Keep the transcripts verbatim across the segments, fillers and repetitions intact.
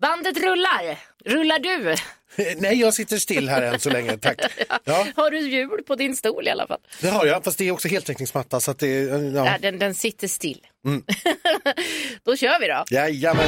Bandet rullar. Rullar du? Nej, jag sitter still här än så länge, tack. Ja. Har du hjul på din stol i alla fall? Det har jag, fast det är också heltäckningsmatta så att det, ja. Ja, den, den sitter still. Mm. Då kör vi då. Jajamän.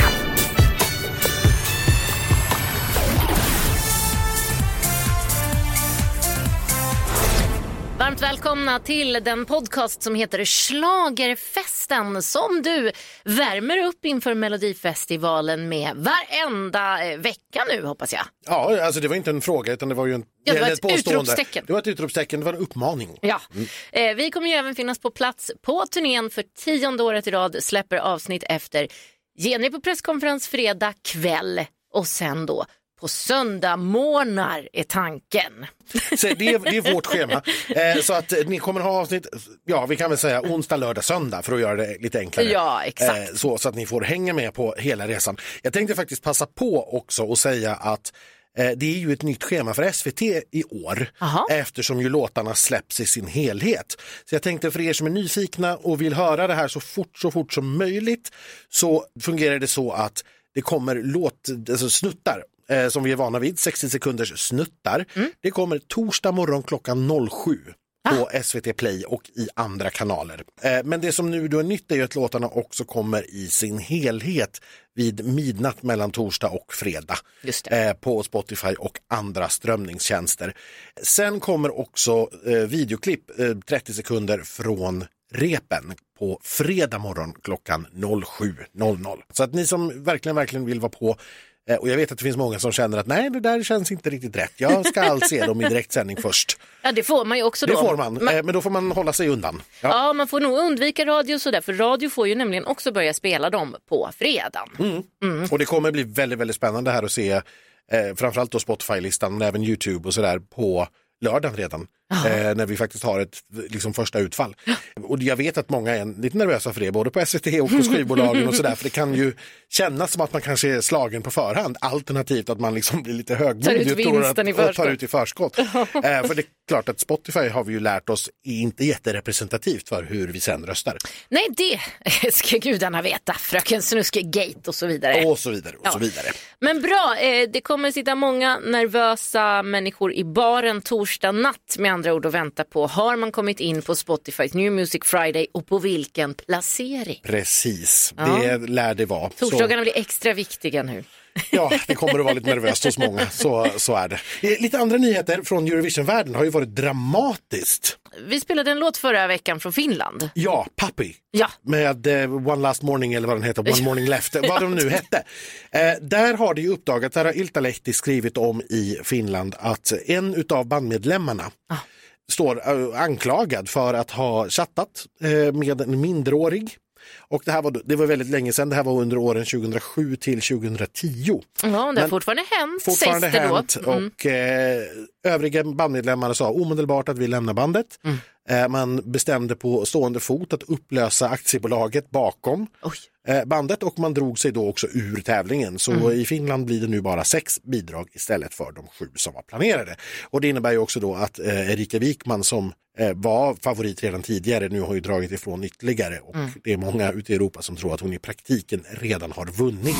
Varmt välkomna till den podcast som heter Schlagerfesten som du värmer upp inför Melodifestivalen med varenda vecka nu, hoppas jag. Ja, alltså det var inte en fråga utan det var ju en, ja, det var ett, ett påstående. Utropstecken. Det var ett utropstecken, det var en uppmaning. Ja, mm. eh, vi kommer ju även finnas på plats på turnén för tionde året i rad, släpper avsnitt efter. Jenny på presskonferens fredag kväll och sen då på söndag morgnar är tanken. Så det, är, det är vårt schema. Eh, så att ni kommer ha avsnitt, ja vi kan väl säga onsdag, lördag, söndag för att göra det lite enklare. Ja, exakt. Eh, så, så att ni får hänga med på hela resan. Jag tänkte faktiskt passa på också och säga att eh, det är ju ett nytt schema för S V T i år. Aha. Eftersom ju låtarna släpps i sin helhet. Så jag tänkte för er som är nyfikna och vill höra det här så fort, så fort som möjligt så fungerar det så att det kommer låt, alltså snuttar eh, som vi är vana vid, sextio sekunders snuttar. Mm. Det kommer torsdag morgon klockan noll sju på ah. S V T Play och i andra kanaler. Eh, men det som nu då är nytt är ju att låtarna också kommer i sin helhet vid midnatt mellan torsdag och fredag eh, på Spotify och andra strömningstjänster. Sen kommer också eh, videoklipp eh, trettio sekunder från repen på fredag morgon klockan noll sju noll noll. Så att ni som verkligen, verkligen vill vara på, och jag vet att det finns många som känner att nej, det där känns inte riktigt rätt. Jag ska alls se dem i direktsändning först. Ja, det får man ju också då. Det får man, man... men då får man hålla sig undan. Ja, ja man får nog undvika radio sådär, för radio får ju nämligen också börja spela dem på fredagen. Mm. Mm. Och det kommer bli väldigt, väldigt spännande här att se eh, framförallt då Spotify-listan men även YouTube och sådär på lördagen redan. Eh, när vi faktiskt har ett liksom, första utfall. Och jag vet att många är lite nervösa för det, både på S V T och på skivbolagen och sådär, för det kan ju kännas som att man kanske är slagen på förhand, alternativt att man liksom blir lite högmodig och tar, i tar ut i förskott. eh, för det är klart att Spotify har vi ju lärt oss är inte jätterepresentativt för hur vi sen röstar. Nej, det ska gudarna veta, fröken Snuske-gate och så vidare. Och så vidare, och ja. så vidare. Men bra, eh, det kommer sitta många nervösa människor i baren torsdag natt med andra ord att vänta på. Har man kommit in på Spotifys New Music Friday och på vilken placering? Precis, ja. Det lär det vara. Torsdagarna så... blir extra viktiga nu. Ja, det kommer att vara lite nervöst hos många, så, så är det. Lite andra nyheter från Eurovision-världen har ju varit dramatiskt. Vi spelade en låt förra veckan från Finland. Ja, Puppy. Ja. Med uh, One Last Morning eller vad den heter, One Morning Left, vad de nu hette. Uh, där har det ju uppdagat, där har Iltalehti skrivit om i Finland att en utav bandmedlemmarna ah. står uh, anklagad för att ha chattat uh, med en mindreårig. Och det här var, det var väldigt länge sedan, det här var under åren tjugohundrasju till tjugohundratio. Ja, det har Men fortfarande hänt, fortfarande sägs det hänt, då. Mm. Och eh, övriga bandmedlemmar sa omedelbart att vi lämnar bandet. Mm. Eh, man bestämde på stående fot att upplösa aktiebolaget bakom eh, bandet och man drog sig då också ur tävlingen. Så mm. i Finland blir det nu bara sex bidrag istället för de sju som var planerade. Och det innebär ju också då att eh, Erika Wikman som eh, var favorit redan tidigare nu har ju dragit ifrån ytterligare och mm. det är många ute i Europa som tror att hon i praktiken redan har vunnit.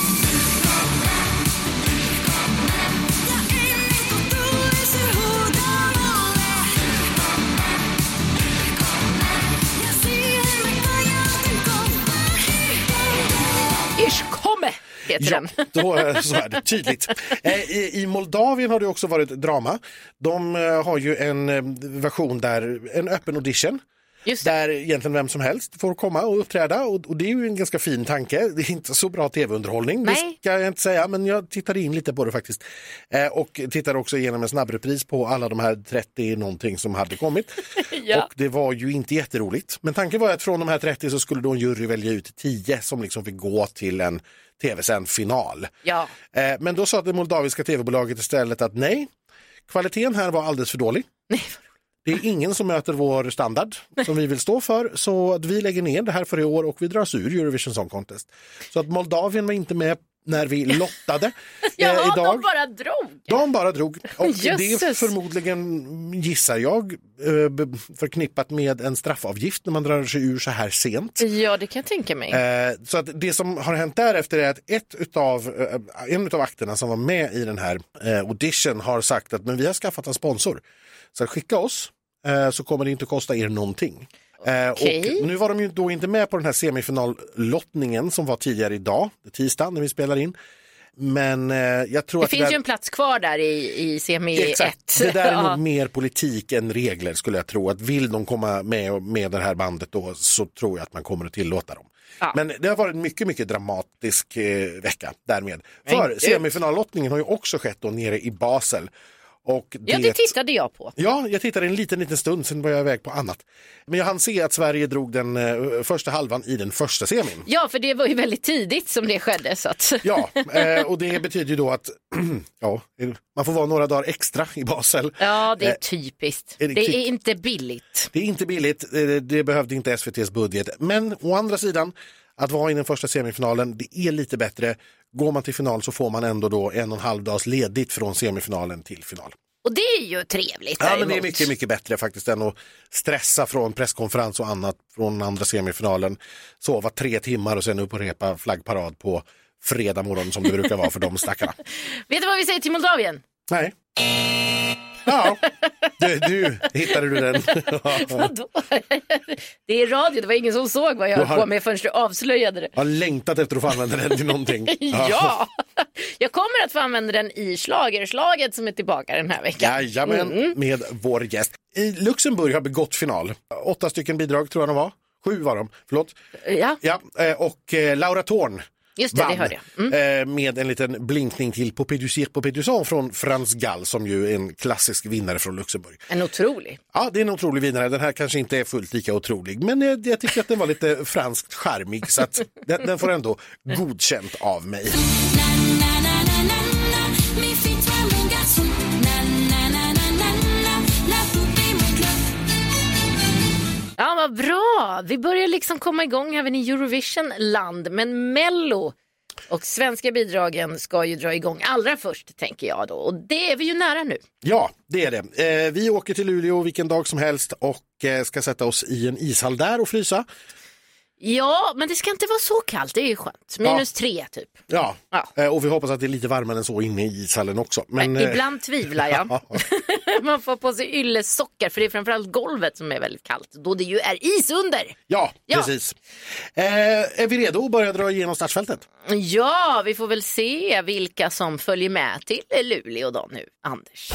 Ja, då, så är det tydligt. I, I Moldavien har det också varit drama. De har ju en version där, en öppen audition. Där egentligen vem som helst får komma och uppträda och, och det är ju en ganska fin tanke. Det är inte så bra tv-underhållning, Nej. det ska jag inte säga, men jag tittade in lite på det faktiskt. Eh, och tittade också igenom en snabbrepris på alla de här trettio någonting som hade kommit. Ja. Och det var ju inte jätteroligt. Men tanken var att från de här trettio så skulle då en jury välja ut tio som liksom fick gå till en tv-sänd final. Ja. Eh, men då sa det moldaviska tv-bolaget istället att nej, kvaliteten här var alldeles för dålig. Nej. Det är ingen som möter vår standard som vi vill stå för, så att vi lägger ner det här för i år och vi dras ur Eurovision Song Contest. Så att Moldavien var inte med när vi lottade ja, eh, idag. de bara drog. De bara drog. Och Jesus. det är förmodligen, gissar jag, eh, förknippat med en straffavgift när man drar sig ur så här sent. Ja, det kan jag tänka mig. Eh, så att det som har hänt därefter är att ett utav, eh, en av akterna som var med i den här eh, audition har sagt att men vi har skaffat en sponsor. Så skicka oss eh, så kommer det inte att kosta er någonting. Eh, Okay. Och nu var de ju då inte med på den här semifinallottningen som var tidigare idag, tisdag när vi spelar in. Men eh, jag tror det att finns det där... ju en plats kvar där i, i semi Exakt. ett. Det där är ja. nog mer politik än regler skulle jag tro. Att vill de komma med med det här bandet då så tror jag att man kommer att tillåta dem. Ja. Men det har varit en mycket, mycket dramatisk eh, vecka därmed. För Gud. semifinallottningen har ju också skett då nere i Basel. Och det... Ja, det tittade jag på. Ja, jag tittade en liten, liten stund, sen var jag iväg på annat. Men jag hann se att Sverige drog den eh, första halvan i den första semin. Ja, för det var ju väldigt tidigt som det skedde. Så att... Ja, eh, och det betyder ju då att ja, man får vara några dagar extra i Basel. Ja, det är Eh, typiskt. är det Det typ- är inte billigt. Det är inte billigt, eh, det behövde inte S V T:s budget. Men å andra sidan, att vara i den första semifinalen, det är lite bättre. Går man till final så får man ändå då en och en halv dags ledigt från semifinalen till final. Och det är ju trevligt. Ja, men det är däremot. mycket, mycket bättre faktiskt än att stressa från presskonferens och annat från andra semifinalen. Sova tre timmar och sen upp och repa flaggparad på fredag morgon som det brukar vara för de stackarna. Vet du vad vi säger till Moldavien? Nej. Ja, du, du hittade du den. Vadå? Det är radio, det var ingen som såg vad jag Du höll har- på med förrän du avslöjade det. Jag har längtat efter att få använda den till någonting. Ja, jag kommer att få använda den i schlagerslaget som är tillbaka den här veckan. Jajamän, Mm. med vår gäst. I Luxemburg har begått final. Åtta stycken bidrag tror jag de var. Sju var de, förlåt. Ja, Ja, eh, och eh, Laura Thorn just det, det vann hörde jag. Mm. eh, med en liten blinkning till Poupée du cirque Poupée du sang från Frans Gall som ju är en klassisk vinnare från Luxemburg. En otrolig. Ja, det är en otrolig vinnare. Den här kanske inte är fullt lika otrolig, men eh, jag tycker att den var lite franskt charmig så att den, den får ändå godkänt av mig. Ja, vad bra. Vi börjar liksom komma igång även i Eurovision-land. Men Mello och svenska bidragen ska ju dra igång allra först, tänker jag då. Och det är vi ju nära nu. Ja, det är det. Eh, vi åker till Luleå vilken dag som helst och eh, ska sätta oss i en ishall där och frysa. Ja, men det ska inte vara så kallt. Det är ju skönt. Minus tre typ. Ja, Ja. Eh, och vi hoppas att det är lite varmare än så inne i ishallen också. Men, Men eh, ibland tvivlar jag. Man får på sig yllesockar för det är framförallt golvet som är väldigt kallt. Då det ju är is under. ja, Ja. precis. Eh, är vi redo att börja dra igenom startfältet? Ja, vi får väl se vilka som följer med till Luleå då nu, Anders.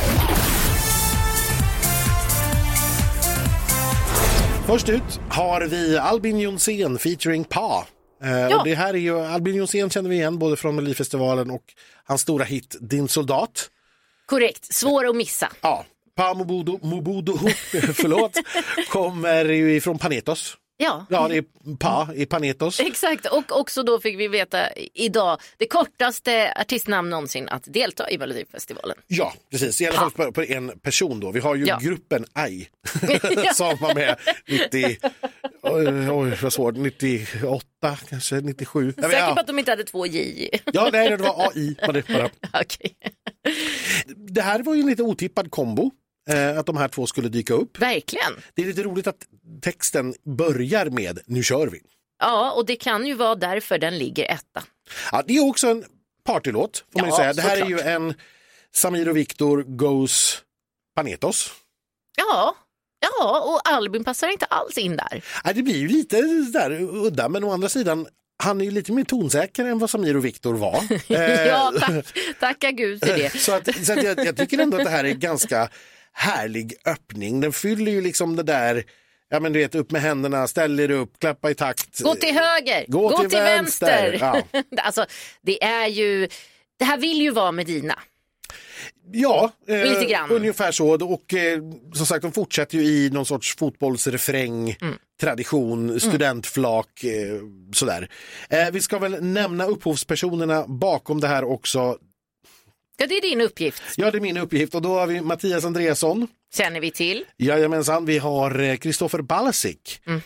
Först ut har vi Albin Jonsén featuring Pa. Eh, Ja. och det här är ju, Albin Jonsén känner vi igen både från Melodifestivalen och hans stora hit Din soldat. Korrekt, svår att missa. Ja, Pa Mobudu, Mobudu förlåt, kommer ju ifrån Panetos. Ja. Ja, det är Pa i Panetos. Exakt, och också då fick vi veta idag det kortaste artistnamn någonsin att delta i Melodifestivalen. Ja, precis. I alla fall på, på en person då. Vi har ju Ja. gruppen Aj som var med nittio, oj, oj vad svårt, nittioåtta kanske, nittiosju. Ja, men, Säker på ja. att de inte hade två J. ja, nej, det var A I. Var det, bara. Okej. Det här var ju en lite otippad kombo. Eh, att de här två skulle dyka upp. Verkligen. Det är lite roligt att texten börjar med Nu kör vi. Ja, och det kan ju vara därför den ligger etta. Ja, det är också en partylåt får man ju Ja, säga. Det här såklart. är ju en Samir och Viktor goes Panetos. Ja, ja, och Albin passar inte alls in där. Ja, det blir ju lite där udda, men å andra sidan han är ju lite mer tonsäker än vad Samir och Viktor var. Ja, Eh, tack. Tacka Gud för det. så att, så att jag, jag tycker ändå att det här är ganska härlig öppning. Den fyller ju liksom det där, ja men du vet, upp med händerna, ställ er upp, klappa i takt. Gå till höger, Gå gå till till, vänster. vänster. Ja. Alltså, det är ju, det här vill ju vara Medina. Ja, eh, Lite grann. ungefär så. Och eh, som sagt, de fortsätter ju i någon sorts fotbollsrefräng, Mm. tradition, studentflak, eh, sådär. Eh, vi ska väl nämna upphovspersonerna bakom det här också. Ja, det är din uppgift, Ja, det är min uppgift. Och då har vi Mattias Andreasson. känner vi till. Jajamensan, vi har Kristoffer Balasik. Mm-hmm.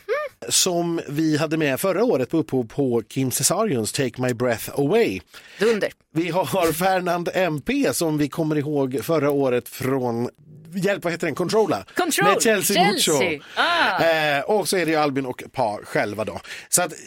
som vi hade med förra året på upphov på Kim Cesarions Take My Breath Away. Dunder. Vi har Fernand M P som vi kommer ihåg förra året från hjälp, vad heter den? Controlla. Control. Med Chelsea, Chelsea. Mucho. Ah. Eh, och så är det ju Albin och Pa själva då. Så att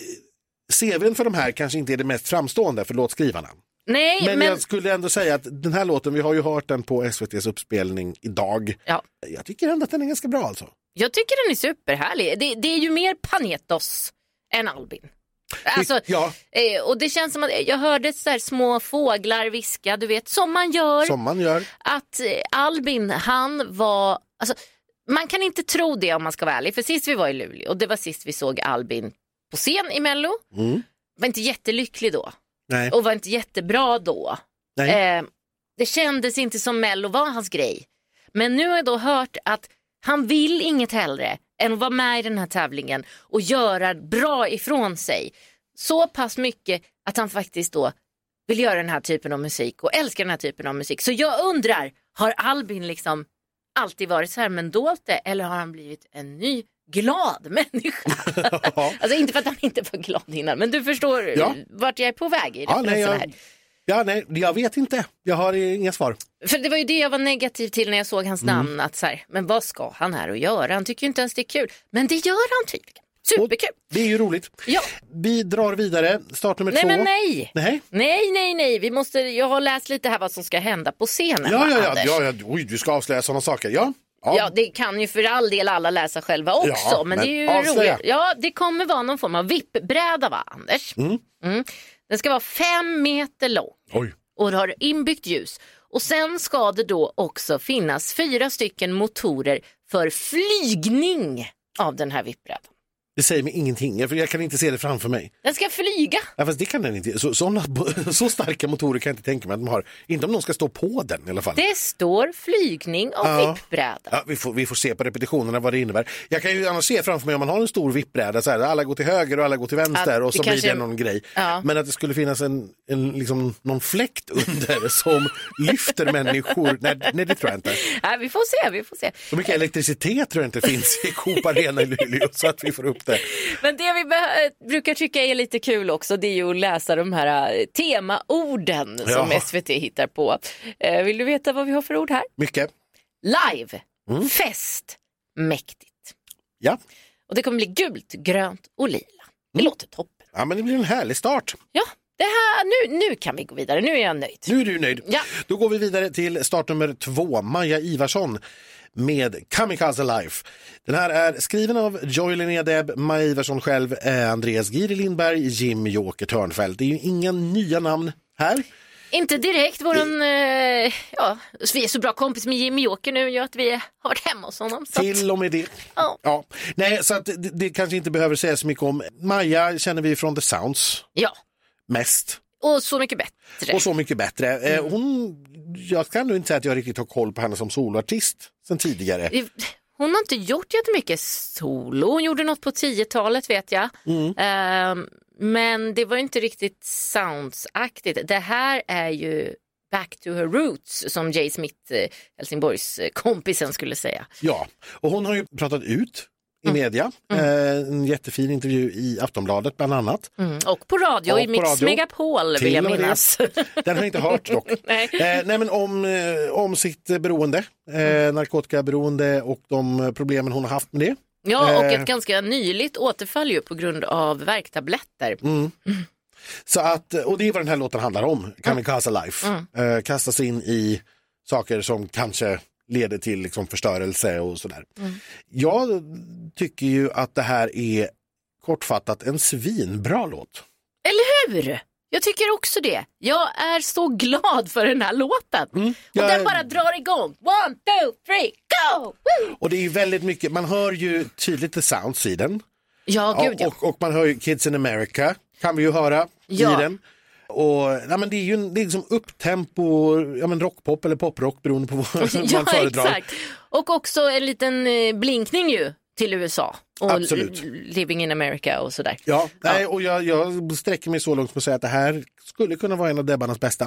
C V:n för de här kanske inte är det mest framstående för låtskrivarna. Nej, men, men jag skulle ändå säga att den här låten, vi har ju hört den på S V T:s uppspelning idag. Ja. Jag tycker ändå att den är ganska bra alltså. Jag tycker den är superhärlig. Det, det är ju mer Panetos än Albin. Alltså, ja. Och det känns som att jag hörde så här små fåglar viska, du vet, som man gör. Som man gör. Att Albin, han var... Alltså, man kan inte tro det om man ska vara ärlig. För sist vi var i Luleå, och det var sist vi såg Albin på scen i Mello. Mm. Var inte jättelycklig då. Nej. Och var inte jättebra då. Eh, det kändes inte som Mello var hans grej. Men nu har jag då hört att han vill inget hellre än att vara med i den här tävlingen och göra bra ifrån sig. Så pass mycket att han faktiskt då vill göra den här typen av musik och älskar den här typen av musik. Så jag undrar, har Albin liksom alltid varit så här men dolt det, eller har han blivit en ny glad människa? Alltså inte för att han inte var glad innan, men du förstår ja. vart jag är på väg i ja, nej, jag, här. Ja, nej, jag vet inte. Jag har inga svar. För det var ju det jag var negativ till när jag såg hans mm. namn. Att så här, men vad ska han här och göra? Han tycker ju inte ens det är kul. Men det gör han tydligen. Superkul. Och det är ju roligt. Ja. Vi drar vidare. Start nummer nej, två. Men nej. nej. Nej, nej, nej. Vi måste, jag har läst lite här vad som ska hända på scenen. Ja, ja, ja, ja, ja. Oj, du ska avslöja sådana saker. Ja. Ja. ja, det kan ju för all del alla läsa själva också. Ja, men, men det är ju avslöja. roligt. Ja, det kommer vara någon form av vippbräda, va, Anders? Mm. Mm. Den ska vara fem meter lång. Oj. Och det har inbyggt ljus. Och sen ska det då också finnas fyra stycken motorer för flygning av den här vippbrädan. Det säger mig ingenting, för jag kan inte se det framför mig. Den ska flyga. Ja, fast det kan den inte. Så, såna, så starka motorer kan jag inte tänka mig att de har. Inte om någon ska stå på den i alla fall. Det står flygning av ja. vippbräda. Ja, vi, får, vi får se på repetitionerna vad det innebär. Jag kan ju annars se framför mig om man har en stor vippbräda så här, alla går till höger och alla går till vänster ja, och så kanske... blir det någon grej. Ja. Men att det skulle finnas en, en liksom, någon fläkt under som lyfter människor. Nej, nej, det tror jag inte. Ja, vi får se, vi får se. Så mycket elektricitet tror jag inte finns i Coop Arena i Luleå så att vi får upp det. Men det vi be- brukar tycka är lite kul också, det är ju att läsa de här temaorden som Jaha. S V T hittar på. Eh, vill du veta vad vi har för ord här? Mycket. Live, mm. fest, mäktigt. Ja. Och det kommer bli gult, grönt och lila. Det mm. låter toppen. Ja, men det blir en härlig start. Ja. Det här, nu, nu kan vi gå vidare, nu är jag nöjd. Nu är du nöjd. Ja. Då går vi vidare till start nummer två, Maja Ivarsson med Kamikaze Life. Den här är skriven av Joy Linnea Deb, Maja Ivarsson själv, eh, Andreas Giri Lindberg, Jim Joker Törnfeldt. Det är ju inga nya namn här. Inte direkt, våran, eh, ja, vi är så bra kompis med Jimmy Joker nu, gör att vi har varit hemma hos honom. Så till och med det. Ja. Ja. Nej, så att det, det kanske inte behöver säga så mycket om. Maja känner vi från The Sounds. Ja. Mest. Och så mycket bättre. Och så mycket bättre. Mm. Hon, jag kan nog inte säga att jag riktigt har koll på henne som soloartist sen tidigare. Hon har inte gjort jättemycket solo. Hon gjorde något på tio-talet vet jag. Mm. Uh, men det var inte riktigt soundsaktigt. Det här är ju back to her roots som Jay Smith, Helsingborgs kompisen, skulle säga. Ja, och hon har ju pratat ut i media. Mm. Eh, en jättefin intervju i Aftonbladet bland annat. Mm. Och på radio och i Mix radio. Megapol vill jag minnas. Den har jag inte hört dock. nej. Eh, nej men om, eh, om sitt beroende, eh, narkotikaberoende och de problemen hon har haft med det. Ja, och eh, ett ganska nyligt återfall ju på grund av värktabletter. Mm. Mm. Så att, och det är vad den här låten handlar om, Kamikaze Life. Mm. Eh, kasta sig in i saker som kanske leder till liksom förstörelse och sådär. Mm. Jag tycker ju att det här är kortfattat en svinbra låt. Eller hur? Jag tycker också det. Jag är så glad för den här låten. Mm, jag... Och den bara drar igång. One, two, three, go! Woo! Och det är ju väldigt mycket, man hör ju tydligt the sounds i den. Ja, gud ja. Och, och man hör ju Kids in America, kan vi ju höra ja. i den. Och ja, men det är ju en, det är liksom upptempo, ja, men rockpop eller poprock beroende på vad ja, man föredrar. Exakt. Och också en liten eh, blinkning ju till U S A och Absolut. Living in America och sådär. Ja, nej, och jag, jag sträcker mig så långt som att säga att det här skulle kunna vara en av Debbarnas bästa.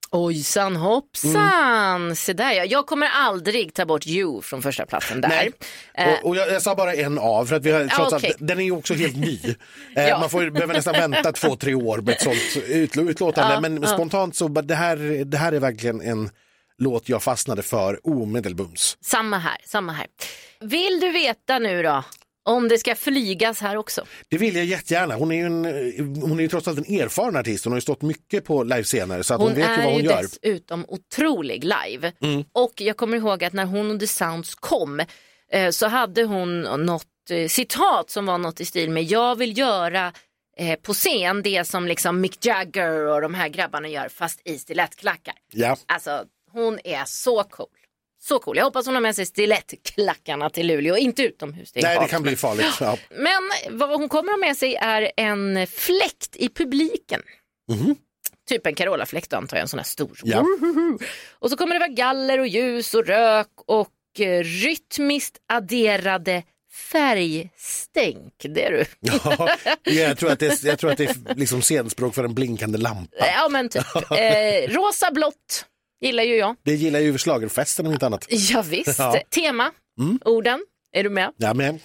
Ojsan hoppsan, mm. se där ja. Jag kommer aldrig ta bort You från första platsen där. Nej. Och, och jag, jag sa bara en av, för att vi har, trots okay. att den är ju också helt ny. ja. Man får behöver nästan vänta två, tre år med ett sånt utlåtande. Ja, men ja. spontant så, det här, det här är verkligen en låt jag fastnade för omedelbums. Samma här, samma här. Vill du veta nu då? Om det ska flygas här också. Det vill jag jättegärna. Hon är ju, en, hon är ju trots allt en erfaren artist. Hon har ju stått mycket på livescener så att hon, hon vet ju vad hon gör. Hon är ju dessutom otrolig live. Mm. Och jag kommer ihåg att när hon och The Sounds kom eh, så hade hon något eh, citat som var något i stil med jag vill göra eh, på scen det som liksom Mick Jagger och de här grabbarna gör fast i stilettklackar. Ja. Alltså hon är så cool. Så cool. Jag hoppas hon har med sig stilettklackarna till Luleå. Inte utomhus. Det Nej, det kan bli farligt. Ja. Men vad hon kommer ha med sig är en fläkt i publiken. Mm-hmm. Typ en Carola-fläkt antar jag. En sån här stor. Ja. Och så kommer det vara galler och ljus och rök och rytmiskt adderade färgstänk. Det är du. Ja, jag tror att det är, jag tror att det är liksom scenspråk för en blinkande lampa. Ja, men typ. Eh, rosa blått. Gillar ju jag. Det gillar ju schlagerfesten och inte annat. Ja visst. Ja. Tema, mm. orden, är du med? Ja, men.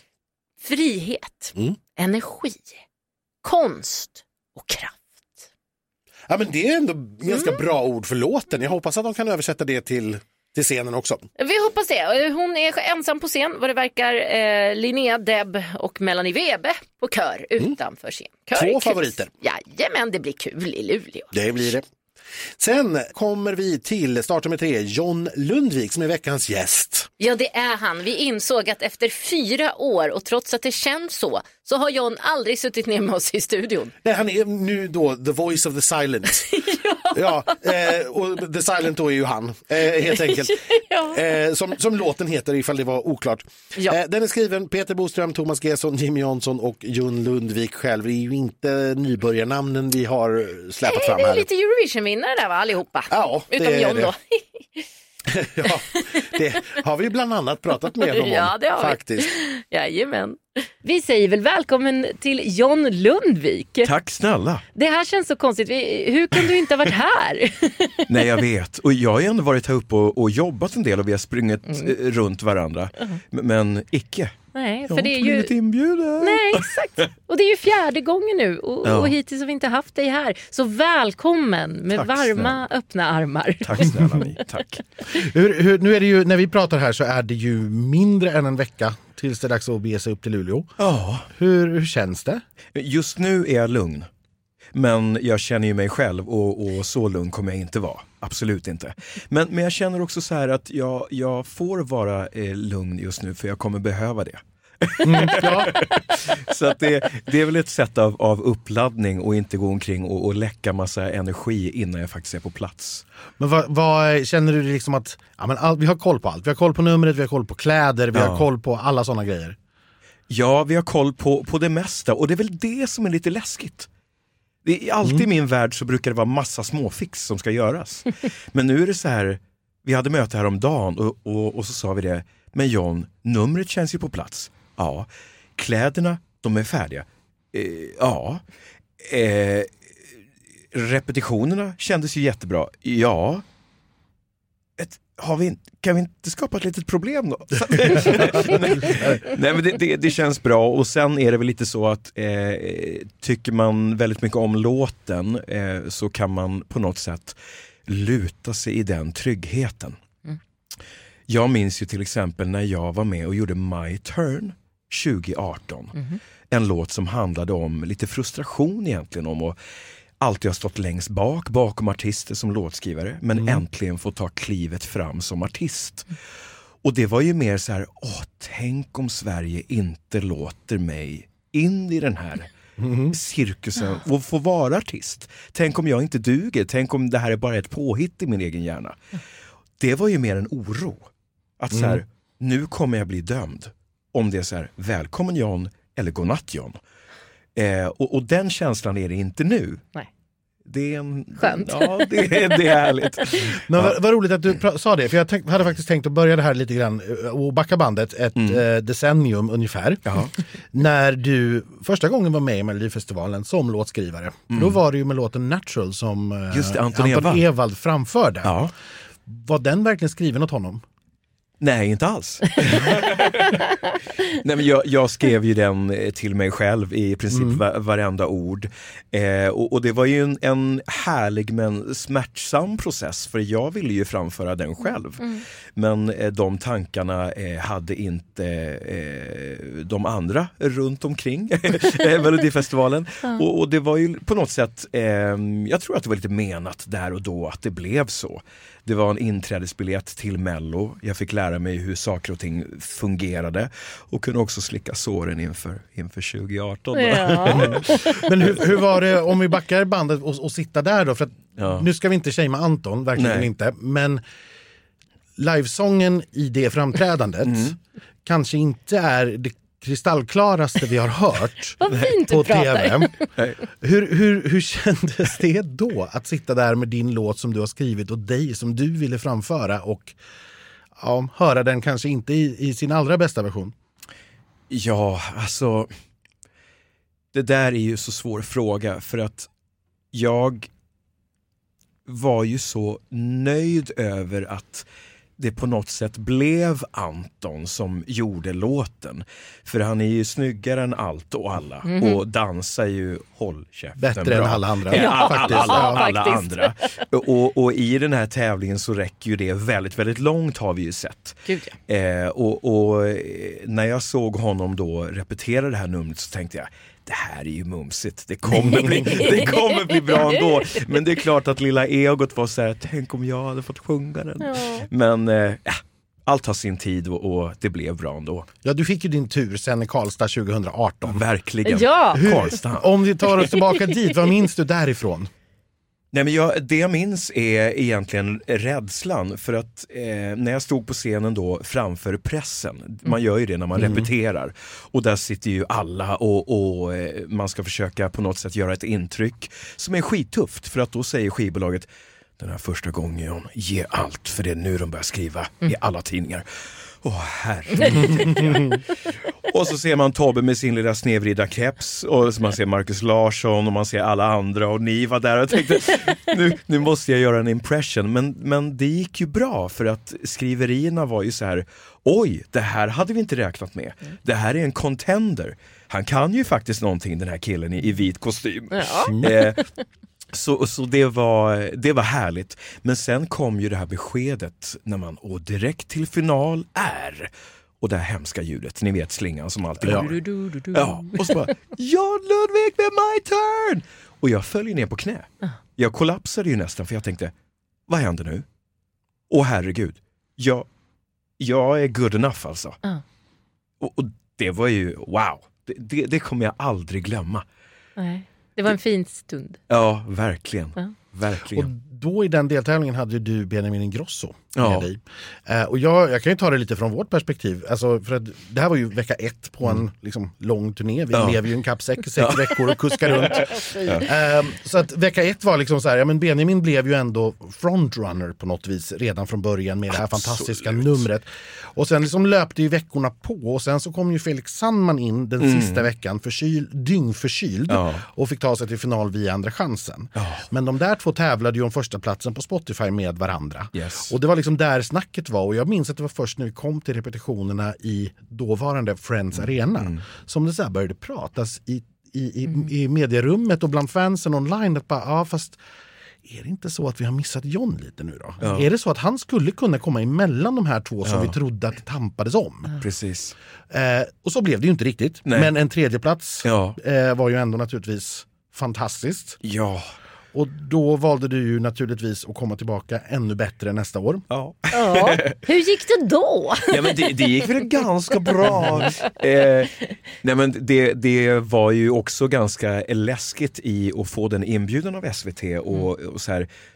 Frihet, mm. energi, konst och kraft. Ja, men det är ändå ganska mm. bra ord för låten. Jag hoppas att de kan översätta det till, till scenen också. Vi hoppas det. Hon är ensam på scen. Vad det verkar eh, Linnea Deb och Melanie Webe på kör mm. utanför scen. Kör Två favoriter. Jajamän, det blir kul i Luleå. Det blir det. Sen kommer vi till start med tre, John Lundvik som är veckans gäst. Ja, det är han. Vi insåg att efter fyra år och trots att det känns så, så har John aldrig suttit ner med oss i studion. Nej, han är nu då the voice of the silent. ja. ja eh, och the silent då är ju han, eh, helt enkelt. ja. eh, som, som låten heter ifall det var oklart. Ja. Eh, den är skriven Peter Boström, Thomas Gesson, Jimmy Jonsson och John Lundvik själv. Det är ju inte nybörjarnamnen vi har släpat Nej, fram här. Det är lite Eurovision-vinnare där va, allihopa. Ja, utom John då. ja, det har vi bland annat pratat med honom om. Ja, det har faktiskt. vi. Jajamän. Vi säger väl välkommen till John Lundvik. Tack snälla. Det här känns så konstigt. Hur kan du inte ha varit här? Nej, jag vet. Och jag har ju ändå varit här uppe och, och jobbat en del och vi har sprungit mm. runt varandra. Uh-huh. Men icke. Nej, för jag det är ju inbjuden. Nej, exakt. Och det är ju fjärde gången nu och, ja. och hittills har vi inte haft dig här. Så välkommen med tack, varma snälla. öppna armar. Tack snälla ni. Tack. hur, hur, nu är det ju när vi pratar här så är det ju mindre än en vecka tills det är dags att bege sig upp till Luleå. Ja. Hur, hur känns det? Just nu är jag lugn. Men jag känner ju mig själv och, och så lugn kommer jag inte vara. Absolut inte. Men, men jag känner också så här att jag, jag får vara eh, lugn just nu för jag kommer behöva det. Mm, ja. Så att det, det är väl ett sätt av, av uppladdning och inte gå omkring och, och läcka massa energi innan jag faktiskt är på plats. Men vad, vad känner du liksom att ja, men all, vi har koll på allt? Vi har koll på numret, vi har koll på kläder, vi ja. har koll på alla sådana grejer. Ja, vi har koll på, på det mesta och det är väl det som är lite läskigt. Det är alltid mm. i min värld så brukar det vara massa småfix som ska göras. Men nu är det så här, vi hade möte här om dagen och, och, och så sa vi det, men John, numret känns ju på plats. Ja, kläderna, de är färdiga. Eh, ja, eh, repetitionerna kändes ju jättebra. Ja, ett, har vi, kan vi inte skapa ett litet problem då? Nej, men det, det, det känns bra och sen är det väl lite så att eh, tycker man väldigt mycket om låten eh, så kan man på något sätt luta sig i den tryggheten. Mm. Jag minns ju till exempel när jag var med och gjorde My Turn tjugo arton. Mm. En låt som handlade om lite frustration egentligen om att alltid har stått längst bak bakom artister som låtskrivare men mm. äntligen få ta klivet fram som artist. Mm. Och det var ju mer så här, åh, tänk om Sverige inte låter mig in i den här mm. cirkusen och få vara artist. Tänk om jag inte duger, tänk om det här är bara ett påhitt i min egen hjärna. Det var ju mer en oro. Att så här, mm. nu kommer jag bli dömd. Om det är så här, välkommen John eller godnatt John. Eh, och, och den känslan är det inte nu. Nej. Det är en, Skönt. Ja, det är, det är härligt. Men ja. vad, vad roligt att du pra- sa det, för jag tänk, hade faktiskt tänkt att börja det här lite grann och backa bandet ett mm. eh, decennium ungefär. Ja. När du första gången var med i Melodifestivalen som låtskrivare. Mm. Då var det ju med låten Natural som eh, Just det, Anton, Anton Ewald. Ewald framförde. Ja. Var den verkligen skriven åt honom? Nej, inte alls. Nej, men jag, jag skrev ju den till mig själv i princip mm. va- varenda ord. Eh, och, och det var ju en, en härlig men smärtsam process, för jag ville ju framföra den själv. Mm. Men eh, de tankarna eh, hade inte eh, de andra runt omkring Melodifestivalen. Mm. Och, och det var ju på något sätt, eh, jag tror att det var lite menat där och då att det blev så. Det var en inträdesbiljett till Mello. Jag fick lära mig hur saker och ting fungerade och kunde också slicka såren inför, inför tjugo arton. Ja. Men hur, hur var det om vi backar bandet och, och sitta där då? För att ja. Nu ska vi inte shamea Anton, verkligen Nej. inte. Men livesången i det framträdandet mm. kanske inte är det kristallklaraste vi har hört på tv. Hur, hur, hur kändes det då att sitta där med din låt som du har skrivit och dig som du ville framföra och ja, höra den kanske inte i, i sin allra bästa version? Ja, alltså det där är ju så svår fråga, för att jag var ju så nöjd över att det på något sätt blev Anton som gjorde låten. För han är ju snyggare än allt och alla. Mm-hmm. Och dansar ju, håll käften, bättre bra. än alla andra. Ja, alla, alla, alla, alla, alla faktiskt. andra. Och, och i den här tävlingen så räcker ju det väldigt, väldigt långt, har vi ju sett. Gud, ja. eh, och, och när jag såg honom då repetera det här numret så tänkte jag, det här är ju mumsigt. Det kommer bli, det kommer bli bra ändå. Men det är klart att lilla egot var så här, tänk om jag hade fått sjunga den. Ja. Men eh, allt har sin tid och, och det blev bra ändå. Ja, du fick ju din tur sen i Karlstad tjugo arton. Verkligen. Ja. Karlstad. Om vi tar oss tillbaka dit, vad minns du därifrån? Nej, men jag, det jag minns är egentligen rädslan, för att eh, när jag stod på scenen då framför pressen, man gör ju det när man mm. repeterar, och där sitter ju alla och, och eh, man ska försöka på något sätt göra ett intryck som är skittufft, för att då säger skivbolaget, den här första gången, ge allt, för det är nu de börjar skriva mm. i alla tidningar. Åh, herregud. Och så ser man Tobbe med sin lilla snevridda keps, och man ser Marcus Larsson och man ser alla andra, och ni var där och tänkte, nu, nu måste jag göra en impression. Men, men det gick ju bra, för att skriverierna var ju så här, oj, det här hade vi inte räknat med. Det här är en contender. Han kan ju faktiskt någonting, den här killen i, i vit kostym. Ja. Eh, Så, så det, var, det var härligt. Men sen kom ju det här beskedet när man, och direkt till final är, och det här hemska ljudet, ni vet slingan som alltid ja. ja. Och så bara, Jan Ludvig med My Turn! Och jag föll ner på knä. Jag kollapsade ju nästan, för jag tänkte, vad händer nu? Åh herregud, jag, jag är good enough alltså. Uh. Och, och det var ju, wow, det, det, det kommer jag aldrig glömma. Nej. Det var en fin stund. Ja, verkligen. Ja. Verkligen. Och då i den deltävlingen hade du Benjamin Ingrosso med ja. dig. Eh, och jag, jag kan ju ta det lite från vårt perspektiv. Alltså, för att det här var ju vecka ett på en mm. liksom, lång turné. Vi ja. lever ju i en kappsäck i sex ja. veckor och kuskar runt. Ja. Eh, så att vecka ett var liksom så här, ja, men Benjamin blev ju ändå frontrunner på något vis redan från början med det här Absolut. fantastiska numret. Och sen liksom löpte ju veckorna på, och sen så kom ju Felix Sandman in den mm. sista veckan förkyld, dyngförkyld ja. och fick ta sig till final via Andra chansen. Ja. Men de där två tävlade ju om första platsen på Spotify med varandra. Yes. Och det var liksom där snacket var, och jag minns att det var först när vi kom till repetitionerna i dåvarande Friends mm. Arena mm. som det så här började pratas i, i, i, mm. i medierummet och bland fansen online att bara, ja fast är det inte så att vi har missat John lite nu då? Ja. Är det så att han skulle kunna komma emellan de här två som ja. vi trodde att det tampades om? Ja. Precis. Eh, och så blev det ju inte riktigt. Nej. Men en tredje plats ja. eh, var ju ändå naturligtvis fantastiskt. Ja. Och då valde du ju naturligtvis att komma tillbaka ännu bättre nästa år. Ja. ja. Hur gick det då? Ja, men det, det gick väl ganska bra. Eh, nej, men det, det var ju också ganska läskigt i att få den inbjudan av S V T och, och så här,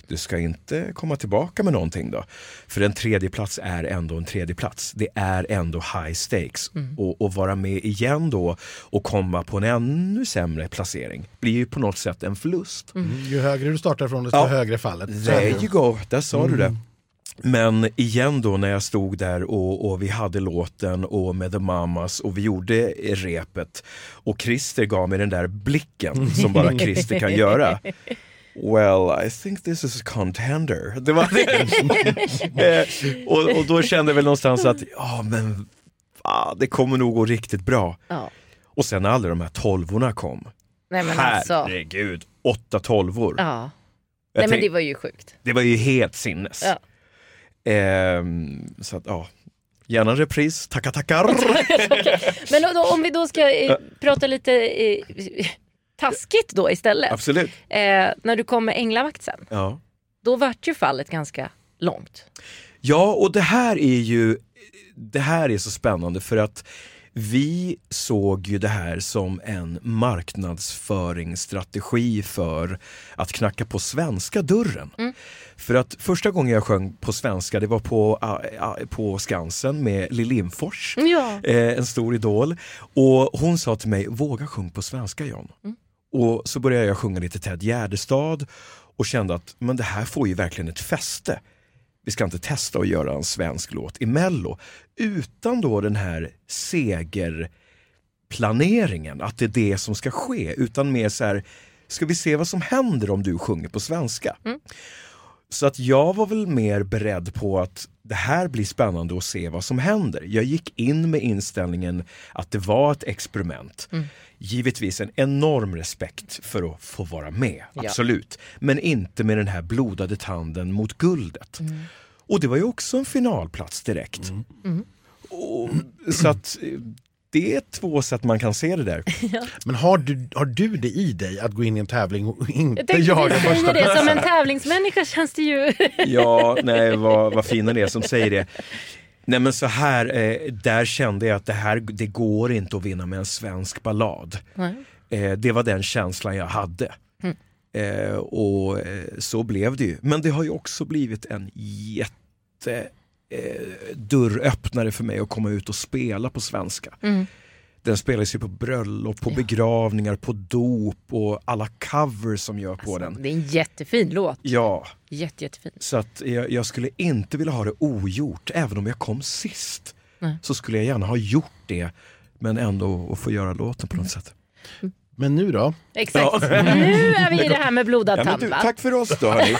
du ska inte komma tillbaka med någonting då. För en tredje plats är ändå en tredje plats. Det är ändå high stakes. Mm. Och, och vara med igen då och komma på en ännu sämre placering blir ju på något sätt en förlust. Mm. Ju högre du startar från, desto ja. högre fallet. There you go, där sa mm. du det. Men igen då när jag stod där och, och vi hade låten och med The Mamas och vi gjorde repet och Christer gav mig den där blicken som bara Christer kan göra. Well, I think this is a contender. Det var det. och, och då kände jag väl någonstans att ja men ah, det kommer nog gå riktigt bra. Ja. Och sen när alla de här tolvorna kom. Nej, men herregud, alltså. åtta tolvor. Ja. Nej, men det var ju sjukt. Det var ju helt sinnes. Ja. Ehm, så att ja, gärna en repris, tackar tackar. Men då, om vi då ska eh, prata lite eh, taskigt då istället. Absolut. Eh, när du kom med Änglavakt sen, ja. Då vart ju fallet ganska långt. Ja, och det här är ju det här är så spännande för att vi såg ju det här som en marknadsföringsstrategi för att knacka på svenska dörren. Mm. För att första gången jag sjöng på svenska, det var på, äh, på Skansen med Lill Lindfors, ja. eh, en stor idol. Och hon sa till mig, våga sjung på svenska, John. Mm. Och så började jag sjunga lite Ted Gärdestad och kände att men det här får ju verkligen ett fäste. Vi ska inte testa att göra en svensk låt i Mello utan då den här segerplaneringen, att det är det som ska ske, utan mer så här, ska vi se vad som händer om du sjunger på svenska? Mm. Så att jag var väl mer beredd på att det här blir spännande att se vad som händer. Jag gick in med inställningen att det var ett experiment. Mm. Givetvis en enorm respekt för att få vara med, absolut. Ja. Men inte med den här blodade tanden mot guldet. Mm. Och det var ju också en finalplats direkt. Mm. Mm. Och, så att det är två sätt man kan se det där. Ja. Men har du, har du det i dig att gå in i en tävling och inte jaga första det. Som en tävlingsmänniska känns det ju. Ja, nej, vad, vad fina det är som säger det. Nej, men så här, eh, där kände jag att det här, det går inte att vinna med en svensk ballad. Mm. Eh, det var den känslan jag hade. Mm. Eh, och eh, så blev det ju. Men det har ju också blivit en jätte eh, dörröppnare för mig att komma ut och spela på svenska. Mm. Den spelas ju på bröllop, på ja. begravningar, på dop och alla covers som gör på alltså, den. Det är en jättefin låt. Ja. Jätte, jättefin. Så att jag, jag skulle inte vilja ha det ogjort, även om jag kom sist. Mm. Så skulle jag gärna ha gjort det, men ändå att få göra låten på något mm. sätt. Mm. Men nu då? Exakt. Ja. Nu är vi i det här med blodad tand. Ja, tack för oss då, hörni.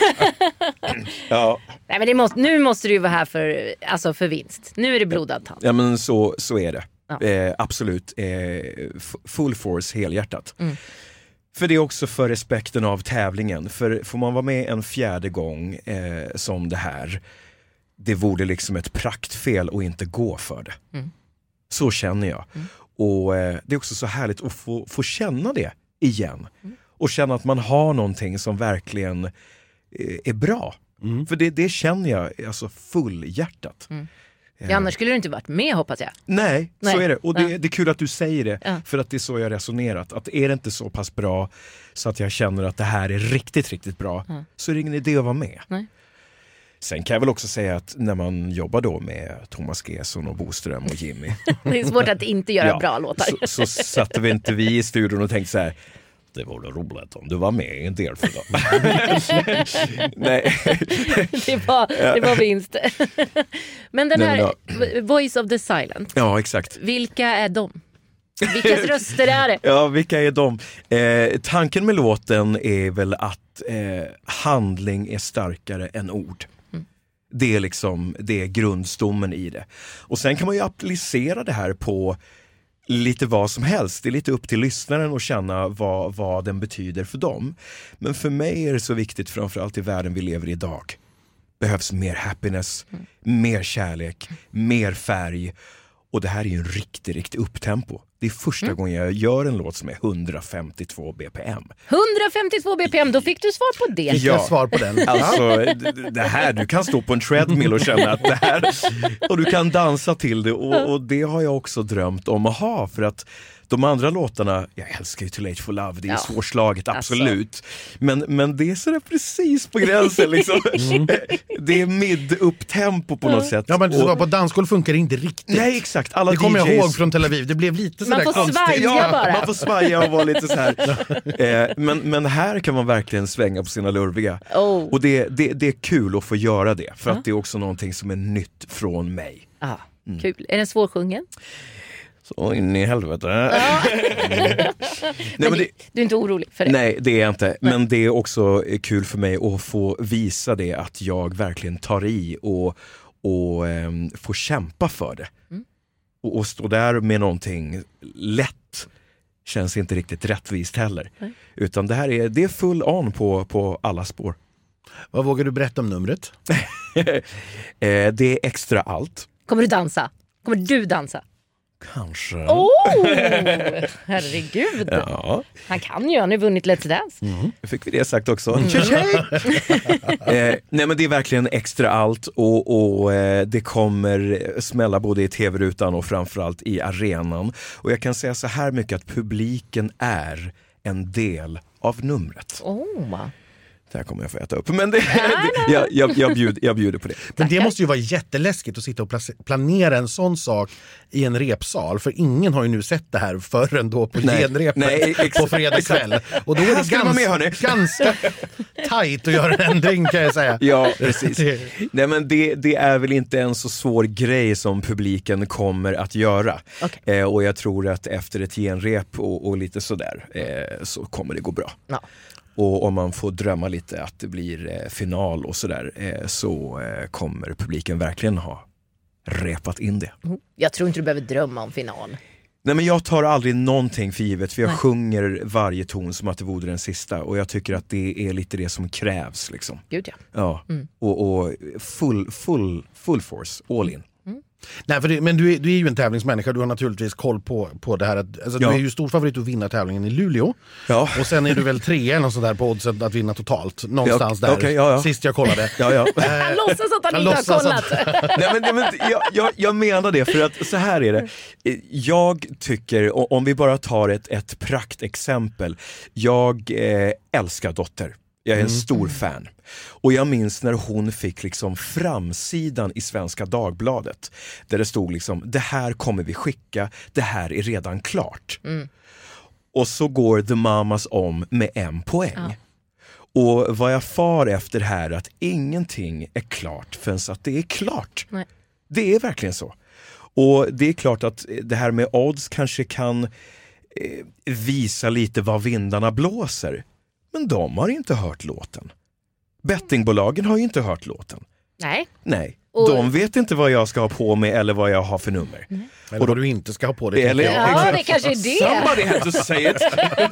Ja. Nej, men det måste, nu måste du ju vara här för, alltså för vinst. Nu är det blodad tand. Ja, men så, så är det. Ja. Eh, absolut. Eh, full force, helhjärtat. Mm. För det är också för respekten av tävlingen. För får man vara med en fjärde gång eh, som det här, det vore liksom ett praktfel att inte gå för det. Mm. Så känner jag. Mm. Och eh, det är också så härligt att få, få känna det igen. Mm. Och känna att man har någonting som verkligen eh, är bra. Mm. För det, det känner jag alltså fullhjärtat. Mm. Ja, annars skulle du inte varit med, hoppas jag. Nej, Nej. så är det. Och det, ja. det är kul att du säger det. Ja. För att det är så jag resonerat. Att är det inte så pass bra så att jag känner att det här är riktigt, riktigt bra, ja. så är det ingen idé att vara med. Nej. Sen kan jag väl också säga att när man jobbar då med Thomas Gesson och Boström och Jimmy. Det är svårt att inte göra ja, bra låtar. Så, så satte vi inte vi i studion och tänkte så här, det vore roligt om du var med i en del för dem. Nej. Det var, det var vinst. Men den här Men, Voice of the Silent. Ja, exakt. Vilka är de? Vilkas röster är det? Ja, vilka är de? Eh, tanken med låten är väl att eh, handling är starkare än ord. Mm. Det är liksom, det är grundstommen i det. Och sen kan man ju applicera det här på lite vad som helst. Det är lite upp till lyssnaren att känna vad, vad den betyder för dem. Men för mig är det så viktigt, framförallt i världen vi lever i idag. Behövs mer happiness, mm. mer kärlek, mer färg. Och det här är ju en riktig, riktig upptempo. Det är första mm. gången jag gör en låt som är hundrafemtiotvå B P M. hundrafemtiotvå B P M, då fick du svar på det. Fick jag svar på den. Alltså, det här, du kan stå på en treadmill och känna att det här, och du kan dansa till det. Och, och det har jag också drömt om att ha, för att De andra låtarna, jag älskar ju Too Late for Love, det är ja. svårslaget, absolut. Alltså. Men, men det är sådär precis på gränsen liksom. Mm. Det är mid-upp-tempo på något sätt. Ja, men och, på dansgolv funkar det inte riktigt. Nej, exakt. Alla det kommer D Js... jag ihåg från Tel Aviv, det blev lite sådär konstigt. Man får konstigt. svaja ja, bara. Man får svaja och vara lite så här. eh, men, men här kan man verkligen svänga på sina lurviga. Oh. Och det, det, det är kul att få göra det, för uh. att det är också någonting som är nytt från mig. Ah, mm. Kul. Är den svårsjungen? Så in i helvete. Ja. nej, men det, du är inte orolig för det? Nej, det är jag inte. Nej. Men det är också kul för mig att få visa det, att jag verkligen tar i och, och ähm, får kämpa för det. Mm. Och, och stå där med någonting lätt känns inte riktigt rättvist heller. Nej. Utan det här är, det är full on på, på alla spår. Vad vågar du berätta om numret? eh, det är extra allt. Kommer du dansa? Kommer du dansa? Kanske. Åh, oh, herregud. Ja. Han kan ju, han har vunnit Let's Dance. Mm. Fick vi det sagt också. Mm. eh, nej men det är verkligen extra allt och, och eh, det kommer smälla både i tv-rutan och framförallt i arenan. Och jag kan säga så här mycket, att publiken är en del av numret. Oh. Det här kommer jag få äta upp. Men det, det, jag, jag, jag, bjuder, jag bjuder på det. Men det måste ju vara jätteläskigt att sitta och planera en sån sak i en repsal. För ingen har ju nu sett det här förrän då på genrepet på fredag kväll. Och då är det ganska, med, ganska tajt att göra en ändring, kan jag säga. Ja, precis. Nej, men det, det är väl inte en så svår grej som publiken kommer att göra. Okay. Eh, och jag tror att efter ett genrep och, och lite sådär eh, så kommer det gå bra. Ja. Och om man får drömma lite att det blir eh, final och sådär eh, så eh, kommer publiken verkligen ha repat in det. Jag tror inte du behöver drömma om final. Nej, men jag tar aldrig någonting för givet, för jag Nej. sjunger varje ton som att det vore den sista, och jag tycker att det är lite det som krävs liksom. Gud ja. Ja. Mm. Och, och full, full, full force, all in. Mm. Nej, för det, men du är, du är ju en tävlingsmänniska, du har naturligtvis koll på, på det här. Att, alltså, ja. Du är ju stor favorit att vinna tävlingen i Luleå. Ja. Och sen är du väl tre eller något sånt där på oddset att vinna totalt. Någonstans ja, där, okay, ja, ja. Sist jag kollade. Ja, ja. Han låtsas att han inte har kollat. Att... nej, men, men, jag, jag, jag menar det, för att så här är det. Jag tycker, om vi bara tar ett, ett praktexempel. Jag eh, älskar Dotter. Jag är en mm. stor fan. Och jag minns när hon fick liksom framsidan i Svenska Dagbladet. Där det stod liksom, det här kommer vi skicka, det här är redan klart. Mm. Och så går The Mamas om med en poäng. Ja. Och vad jag far efter här, att ingenting är klart förrän att det är klart. Nej. Det är verkligen så. Och det är klart att det här med odds kanske kan eh, visa lite vad vindarna blåser. Men de har inte hört låten. Bettingbolagen har ju inte hört låten. Nej. Nej. Och... de vet inte vad jag ska ha på mig eller vad jag har för nummer. Mm. Eller och då... vad du inte ska ha på dig. Eller... ja, det kanske är det. Somebody had to say it.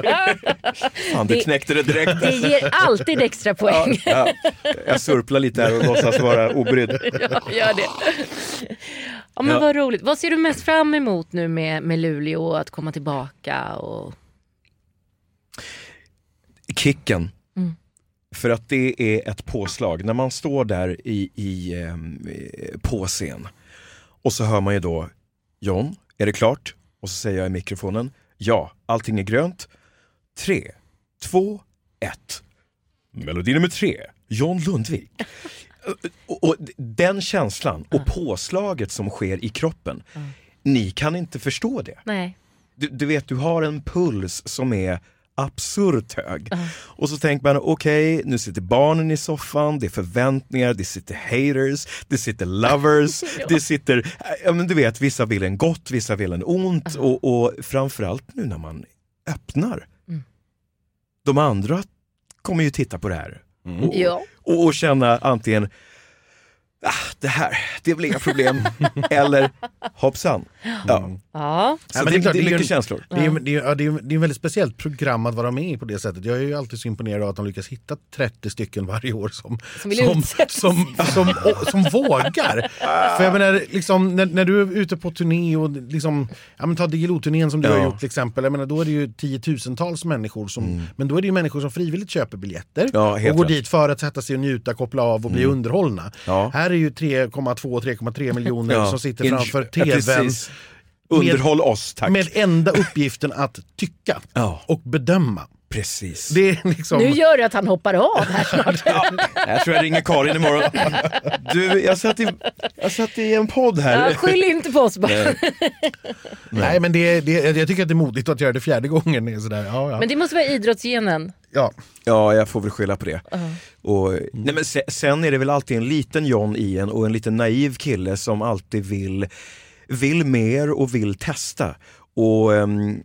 Fan, du knäckte det direkt. Det ger alltid extra poäng. Ja, ja. Jag surplar lite här och låtsas vara obrydd. Ja, gör det. Ja, men ja. Vad roligt. Vad ser du mest fram emot nu med, med Luleå, att komma tillbaka och... kicken. Mm. För att det är ett påslag. När man står där i, i, eh, på scen och så hör man ju då, John, är det klart? Och så säger jag i mikrofonen, ja, allting är grönt. Tre, två, ett. Melodi nummer tre, John Lundvik. och, och den känslan och påslaget som sker i kroppen, mm. ni kan inte förstå det. Nej. Du, du vet, du har en puls som är absurt hög. Uh-huh. Och så tänker man, okej, okay, nu sitter barnen i soffan, det är förväntningar, det sitter haters, det sitter lovers, ja. det sitter, ja men du vet, vissa vill en gott, vissa vill en ont. Uh-huh. och, och framförallt nu när man öppnar. Mm. De andra kommer ju titta på det här. Mm. Och, ja. och, och känna antingen, ah, det här, det blir inga problem. Eller hoppsan. Ja. Ja. Så ja, men det, det, är klart, det är mycket det är, känslor. Det är, det, är, det, är, det är en väldigt speciellt program att vara med i på det sättet. Jag är ju alltid så imponerad av att de lyckas hitta trettio stycken varje år som, som, som, som, som, som, som vågar. För jag menar, liksom, när, när du är ute på turné och liksom, ja, men ta Diggiloo-turnén som du ja. har gjort till exempel. Jag menar, då är det ju tiotusentals människor som, mm. men då är det ju människor som frivilligt köper biljetter ja, och går rätt. dit för att sätta sig och njuta, koppla av och bli mm. underhållna. Ja. Här är ju tre komma två till tre komma tre miljoner ja. som sitter framför tvn. Ja, Underhåll oss, tack. Med enda uppgiften att tycka ja. och bedöma. Precis. Det är liksom... Nu gör det att han hoppar av här snart. Ja, jag tror jag ringer Karin imorgon. Du, jag satt i, jag satt i en podd här. Ja, skyll inte på oss bara. Nej, Nej men det, det, jag tycker att det är modigt att göra det fjärde gången. Är sådär. Ja, ja. Men det måste vara idrottsgenen. Ja. Ja, jag får väl skylla på det. Uh-huh. Och, nej, men sen är det väl alltid en liten John i en och en liten naiv kille som alltid vill, vill mer och vill testa. Och um,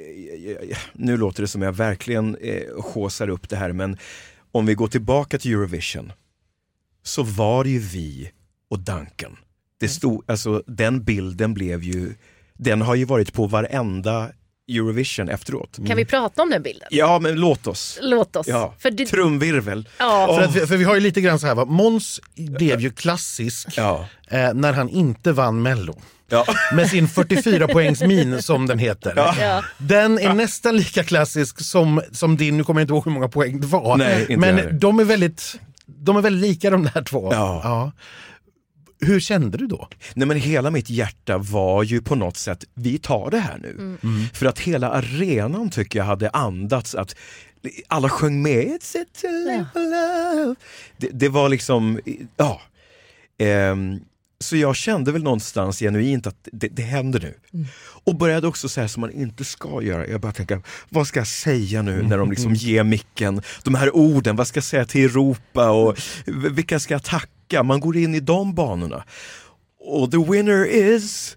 nu låter det som jag verkligen eh, håsar upp det här, men om vi går tillbaka till Eurovision så var det ju vi och Duncan. Det stod, alltså, den bilden blev ju, den har ju varit på varenda Eurovision efteråt. Kan vi prata om den bilden? Ja, men låt oss. Låt oss. Ja. För det... Trumvirvel. Ja. För, att, för vi har ju lite grann så här, va? Måns blev ju klassisk ja. eh, när han inte vann Mello. Ja. Med sin fyrtiofyra poängs min som den heter. Ja. Den är ja. nästan lika klassisk som, som din, nu kommer jag inte ihåg hur många poäng det var. Nej, inte men heller. de är väldigt de är väldigt lika de där två. Ja. Ja. Hur kände du då? Nej, men hela mitt hjärta var ju på något sätt, vi tar det här nu. Mm. Mm. För att hela arenan tycker jag hade andats att alla sjöng med. It's it to live for love. Det, det var liksom, ja. Ehm, så jag kände väl någonstans genuint att det, det händer nu. Mm. Och började också säga som man inte ska göra. Jag bara tänker, vad ska jag säga nu när de liksom ger micken? De här orden, vad ska jag säga till Europa? Och vilka ska jag tacka? Man går in i de banorna. Och the winner is...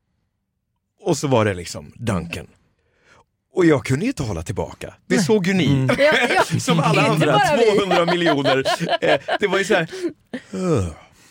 Och så var det liksom Duncan. Och jag kunde inte hålla tillbaka. Det Nej. såg ju ni. Mm. Ja, ja. Som alla andra, tvåhundra miljoner. Eh, det var ju så här... Uh.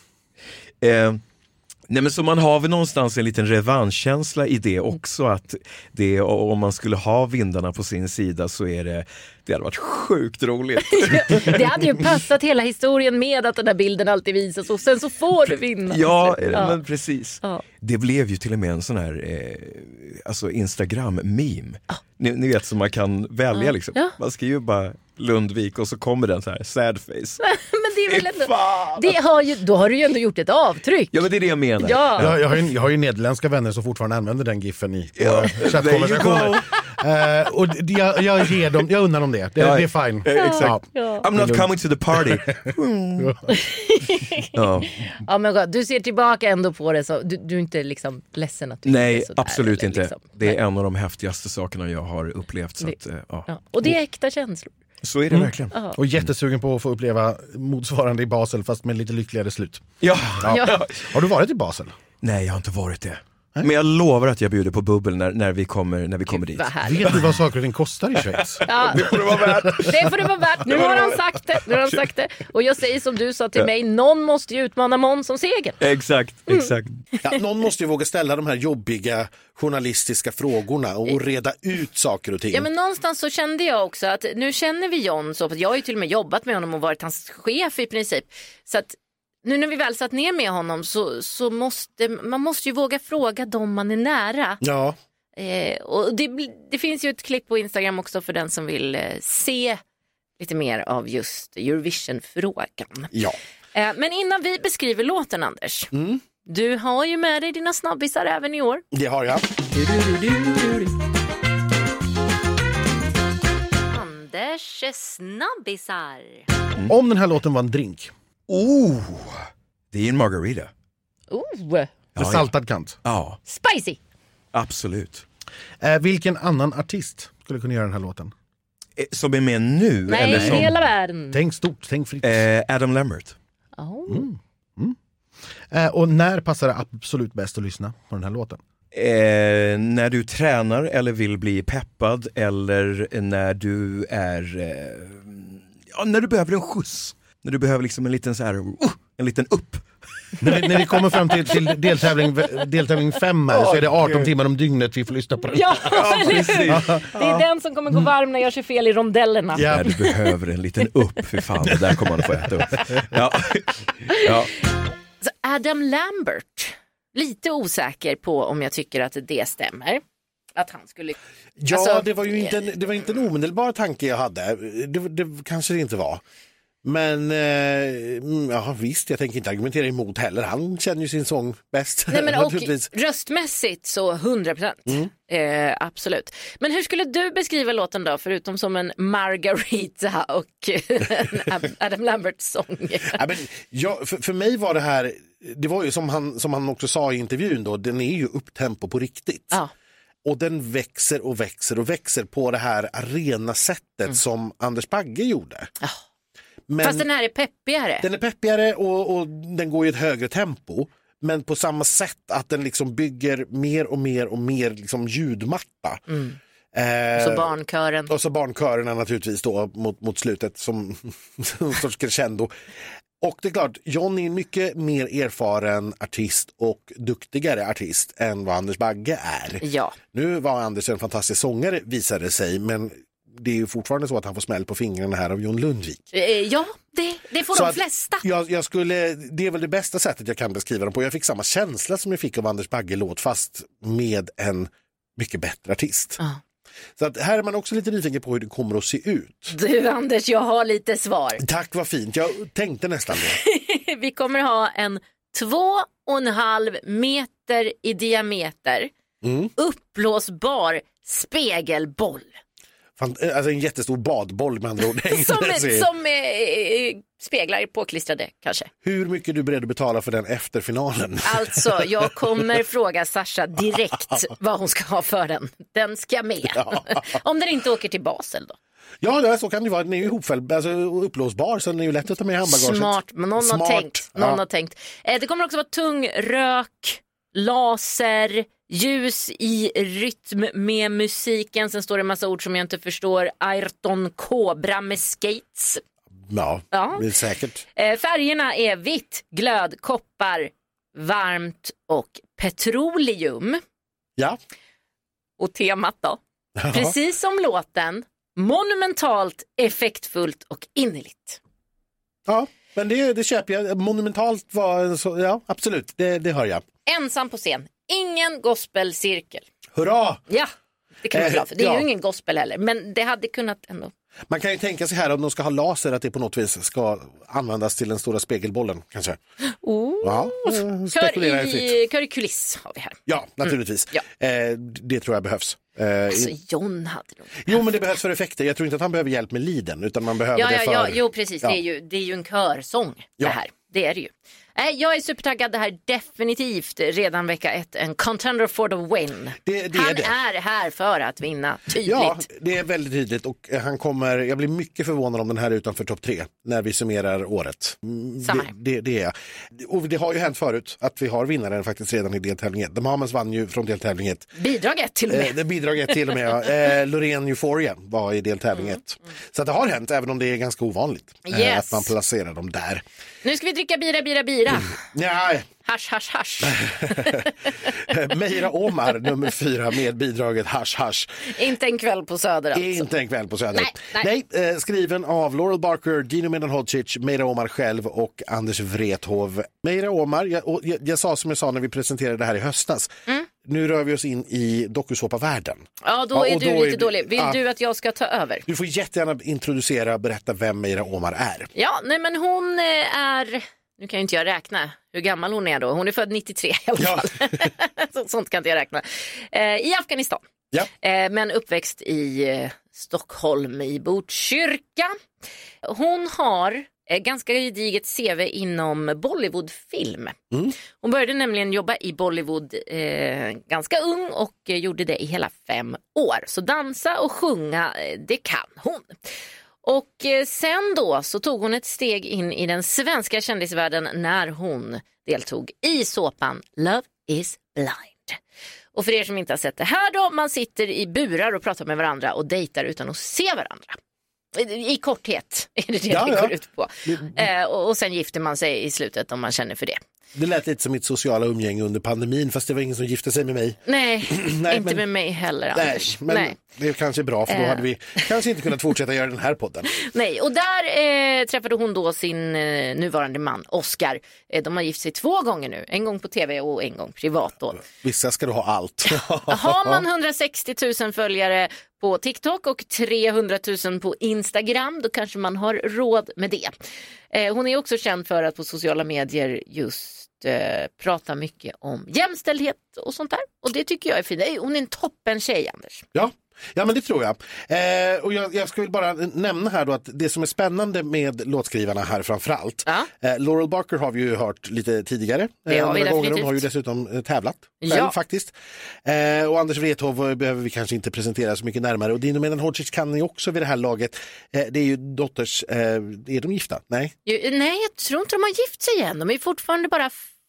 Eh, nej men så man har väl någonstans en liten revanschkänsla i det också, att det, om man skulle ha vindarna på sin sida så är det, det hade varit sjukt roligt. Det hade ju passat hela historien med att den här bilden alltid visas och sen så får du vinna. Ja, ja. men precis. Ja. Det blev ju till och med en sån här eh, alltså Instagram-meme. Ah. Ni, ni vet som man kan välja ah. liksom. Ja. Man ska ju bara Lundvik och så kommer den så här sad face. Men det är väl ändå, det har ju, då har du ju ändå gjort ett avtryck. Ja, men det är det jag menar. Ja. Jag, jag, har ju, jag har ju nederländska vänner som fortfarande använder den giffen i ja. chattkonversationer. Uh, och jag, jag ger dem, jag undrar dem det. Det, ja, det är fine. Ja, exakt. Ja. I'm not coming to the party. Mm. ja. Ja, men du ser tillbaka ändå på det så du, du är inte liksom ledsen att du Nej, inte är absolut där, inte. Liksom. Det är Nej. en av de häftigaste sakerna jag har upplevt. Så det, att, uh, ja. Ja. Och det är äkta känslor. Så är det mm. verkligen. Aha. Och jättesugen på att få uppleva motsvarande i Basel fast med lite lyckligare slut. Ja. Ja. Ja. Har du varit i Basel? Nej, jag har inte varit det. Men jag lovar att jag bjuder på bubbel när, när vi kommer, när vi kommer dit. Vet du vad saker och ting kostar i Schweiz? Ja. Det får det vara värt. Det får det vara värt. Nu har han sagt det. Nu har han sagt det. Och jag säger som du sa till ja. mig, någon måste ju utmana Måns som seger. Exakt, exakt. Mm. Ja, någon måste ju våga ställa de här jobbiga journalistiska frågorna och reda ut saker och ting. Ja, men någonstans så kände jag också att nu känner vi John så, för jag har ju till och med jobbat med honom och varit hans chef i princip. Så att nu när vi väl satt ner med honom så, så måste man måste ju våga fråga dem man är nära. Ja. Eh, och det, det finns ju ett klipp på Instagram också för den som vill eh, se lite mer av just Eurovision-frågan. Ja. Eh, men innan vi beskriver låten, Anders. Mm. Du har ju med dig dina snabbisar även i år. Det har jag. Anders snabbisar. Mm. Om den här låten var en drink. Oh, det är en margarita. Oh. Med ja, saltad ja. kant. Ja. Spicy. Absolut. Eh, vilken annan artist skulle kunna göra den här låten? Eh, som är med nu? Nej, eller som... hela världen. Tänk stort, tänk fritt. Eh, Adam Lambert. Oh. Mm. Mm. Eh, och när passar det absolut bäst att lyssna på den här låten? Eh, när du tränar eller vill bli peppad eller när du är eh, ja, när du behöver en skjuts. När du behöver liksom en liten så här, uh, en liten upp. när, vi, när vi kommer fram till, till deltävling, deltävling fem här, oh, så är det arton God. timmar om dygnet vi får lyssna på den. Ja, precis. Det är den som kommer gå varm när jag kör fel i rondellerna. Ja. När du behöver en liten upp, för fan, det där kommer man få äta upp. Ja. Ja. Så Adam Lambert, lite osäker på om jag tycker att det stämmer. Att han skulle... Ja, alltså, det var ju inte en, det var inte en omedelbar tanke jag hade. Det, det kanske det inte var. Men eh, ja, visst, jag tänker inte argumentera emot heller. Han känner ju sin sång bäst. Nej, men och röstmässigt så hundra procent. Mm. Eh, absolut. Men hur skulle du beskriva låten då, förutom som en Margarita och en Adam Lambert-sång? Ja, men, ja, för, för mig var det här, det var ju som han, som han också sa i intervjun då, den är ju upptempo på riktigt. Ja. Och den växer och växer och växer på det här arenasättet mm. som Anders Bagge gjorde. Ja. Men fast den här är peppigare. Den är peppigare och, och den går i ett högre tempo. Men på samma sätt att den liksom bygger mer och mer och mer liksom ljudmatta. Mm. Eh, så barnkören. Och så barnkörerna naturligtvis då mot, mot slutet som en sorts crescendo. Och det är klart, John är en mycket mer erfaren artist och duktigare artist än vad Anders Bagge är. Ja. Nu var Anders en fantastisk sångare visade det sig, men det är ju fortfarande så att han får smäll på fingrarna här av Jon Lundvik. Ja, det, det får så de flesta. Jag, jag skulle, det är väl det bästa sättet jag kan beskriva dem på. Jag fick samma känsla som jag fick av Anders Bagge-låt fast med en mycket bättre artist. Uh. Så att här är man också lite nyfiken på hur det kommer att se ut. Du Anders, jag har lite svar. Tack, vad fint. Jag tänkte nästan det. Vi kommer ha en två och en halv meter i diameter mm. uppblåsbar spegelboll. Alltså en jättestor badboll med andra ord. som som eh, speglar påklistrade kanske. Hur mycket är du beredd att betala för den efter finalen? Alltså, jag kommer fråga Sasha direkt vad hon ska ha för den. Den ska med. Ja. Om den inte åker till Basel då. Ja, så kan det vara. Den är ju ihopfälld, alltså upplåsbar, så den är ju lätt att ta med handbagaget. Smart, men någon Smart. har tänkt. Någon ja. har tänkt. Eh, det kommer också vara tung rök, laser, ljus i rytm med musiken. Sen står det en massa ord som jag inte förstår. Ayrton Cobra med skates. Ja, ja. Det är säkert. Eh, färgerna är vitt, glöd, koppar, varmt och petroleum. Ja. Och temat då? Ja. Precis som låten, monumentalt, effektfullt och innerligt. Ja, men det, det köper jag. Monumentalt var så, ja, absolut, det, det hör jag. Ensam på scen, ingen gospelcirkel. Hurra! Ja, det kan man eh, bra för. Det är ja. ju ingen gospel heller, men det hade kunnat ändå. Man kan ju tänka sig här om de ska ha laser att det på något vis ska användas till den stora spegelbollen kanske. Oh. Ja, kör, i, kör i kuliss har vi här. Ja, naturligtvis. Mm. Ja. Eh, det tror jag behövs. Eh, alltså John hade nog. Jo, men det behövs för effekter. Jag tror inte att han behöver hjälp med liden, utan man behöver ja, det ja, för... Ja, jo precis. Ja. Det, är ju, det är ju en körsång ja. Det här. Det är det ju. Jag är supertaggad, det här definitivt redan vecka ett en contender for the win. Det, det han är, det. är här för att vinna, tydligt. Ja, det är väldigt tydligt och han kommer, jag blir mycket förvånad om den här är utanför topp tre när vi summerar året. Samma. Det, det, det är och det har ju hänt förut att vi har vinnaren faktiskt redan i deltävlingen. De Hamens vann ju från deltävlingen. Bidraget till och med. Eh, det bidraget till och med, ja. eh, Loreen Euphoria var i deltävlingen. Mm, mm. Så att det har hänt, även om det är ganska ovanligt yes. eh, att man placerar dem där. Nu ska vi dricka bira, bira, bira. Mm. Ja. Hasch, hasch, hasch. Meira Omar, nummer fyra med bidraget Hasch, hasch. Inte en kväll på Söder alltså. Inte en kväll på Söder. Nej, nej. nej eh, skriven av Laurel Barker, Dino Medan-Hodgic, Meira Omar själv och Anders Wrethov. Meira Omar, jag, och jag, jag sa som jag sa när vi presenterade det här i höstas. Mm. Nu rör vi oss in i dokusåpa-världen. Ja, då är ja, du då lite är, dålig. Vill ja, du att jag ska ta över? Du får jättegärna introducera och berätta vem Meira Omar är. Ja, nej men hon är... Nu kan ju inte jag räkna hur gammal hon är då. Hon är född nittiotre i alla fall. Ja. Sånt kan inte jag räkna. Eh, I Afghanistan. Ja. Eh, men uppväxt i eh, Stockholm i Botkyrka. Hon har eh, ganska gediget C V inom Bollywoodfilm. Mm. Hon började nämligen jobba i Bollywood eh, ganska ung och eh, gjorde det i hela fem år. Så dansa och sjunga, eh, det kan hon. Och sen då så tog hon ett steg in i den svenska kändisvärlden när hon deltog i såpan Love is blind. Och för er som inte har sett det här då, man sitter i burar och pratar med varandra och dejtar utan att se varandra. I korthet är det det ja, det går ja. ut på. Eh, och, och sen gifter man sig i slutet om man känner för det. Det lät lite som mitt sociala umgänge under pandemin, fast det var ingen som gifte sig med mig. Nej, nej inte men, med mig heller, Anders. Nej, men nej. Det är kanske bra, för då hade vi kanske inte kunnat fortsätta göra den här podden. Nej, och där eh, träffade hon då sin eh, nuvarande man, Oscar. Eh, de har gift sig två gånger nu, en gång på tv och en gång privat då. Vissa ska du ha allt. Har man hundrasextio tusen följare på TikTok och trehundratusen på Instagram. Då kanske man har råd med det. Eh, hon är också känd för att på sociala medier just eh, prata mycket om jämställdhet och sånt där. Och det tycker jag är fint. Hon är en toppen tjej, Anders. Ja. Ja, men det tror jag. Eh, och jag, jag ska väl bara nämna här då att det som är spännande med låtskrivarna här framförallt. Ja. Eh, Laurel Barker har vi ju hört lite tidigare. Det har vi eh, definitivt. Hon har ju dessutom eh, tävlat själv, ja. faktiskt. Eh, och Anders Wrethov behöver vi kanske inte presentera så mycket närmare. Och Dino Medan-Hodzic kan ni också vid det här laget. Eh, det är ju dotters, eh, är de gifta? Nej. Jo, nej, jag tror inte de har gift sig än. De är fortfarande bara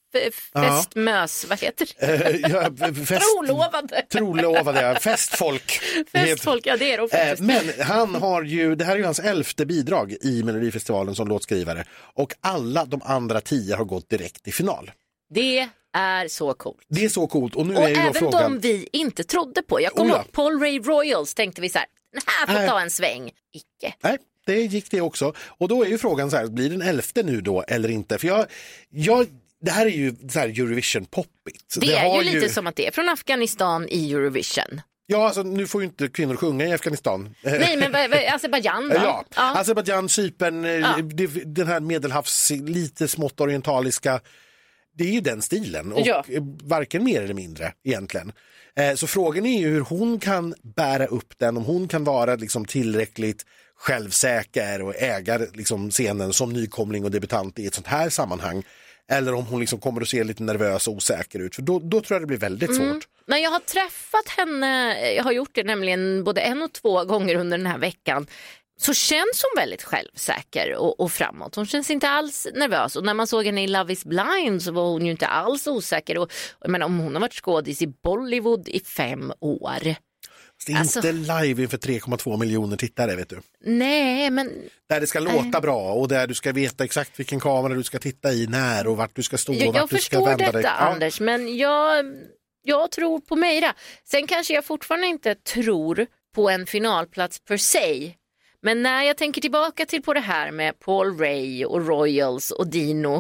festmös, vad heter det? ja, fest, trolovade. Trolovade, ja. Festfolk. Festfolk, ja det är det faktiskt. Men han har ju, det här är ju hans elfte bidrag i Melodifestivalen som låtskrivare. Och alla de andra tio har gått direkt till final. Det är så coolt. Det är så coolt. Och, nu och är ju även frågan... de vi inte trodde på. Jag kommer oh, ja. ihåg Paul Ray Royals, tänkte vi så här, här får ta en sväng. Icke. Nej. Det gick det också. Och då är ju frågan så här, blir den elfte nu då eller inte? För jag, jag det här är ju så här Eurovision-poppigt. Det, det är ju lite som att det är från Afghanistan i Eurovision. Ja, alltså nu får ju inte kvinnor sjunga i Afghanistan. Nej, men Azerbaijan då? Ja, ja. Azerbaijan, Cypern, ja. Den här medelhavs, lite smått orientaliska, det är ju den stilen. Och ja. Varken mer eller mindre egentligen. Så frågan är ju hur hon kan bära upp den, om hon kan vara liksom tillräckligt självsäker och äga liksom scenen som nykomling och debutant i ett sånt här sammanhang. Eller om hon liksom kommer att se lite nervös och osäker ut. För då, då tror jag det blir väldigt svårt. Mm. När jag har träffat henne, jag har gjort det nämligen både en och två gånger under den här veckan, så känns hon väldigt självsäker och, och framåt. Hon känns inte alls nervös. Och när man såg henne i Love is blind så var hon ju inte alls osäker. Och, jag menar, om hon har varit skådis i Bollywood i fem år... Det är alltså, inte live inför tre komma två miljoner tittare, vet du. Nej, men... Där det ska låta äh. bra och där du ska veta exakt vilken kamera du ska titta i, när och vart du ska stå och jag, vart du ska vända dig. Jag förstår detta, Anders, men jag, jag tror på Meira. Sen kanske jag fortfarande inte tror på en finalplats per se. Men när jag tänker tillbaka till på det här med Paul Ray och Royals och Dino,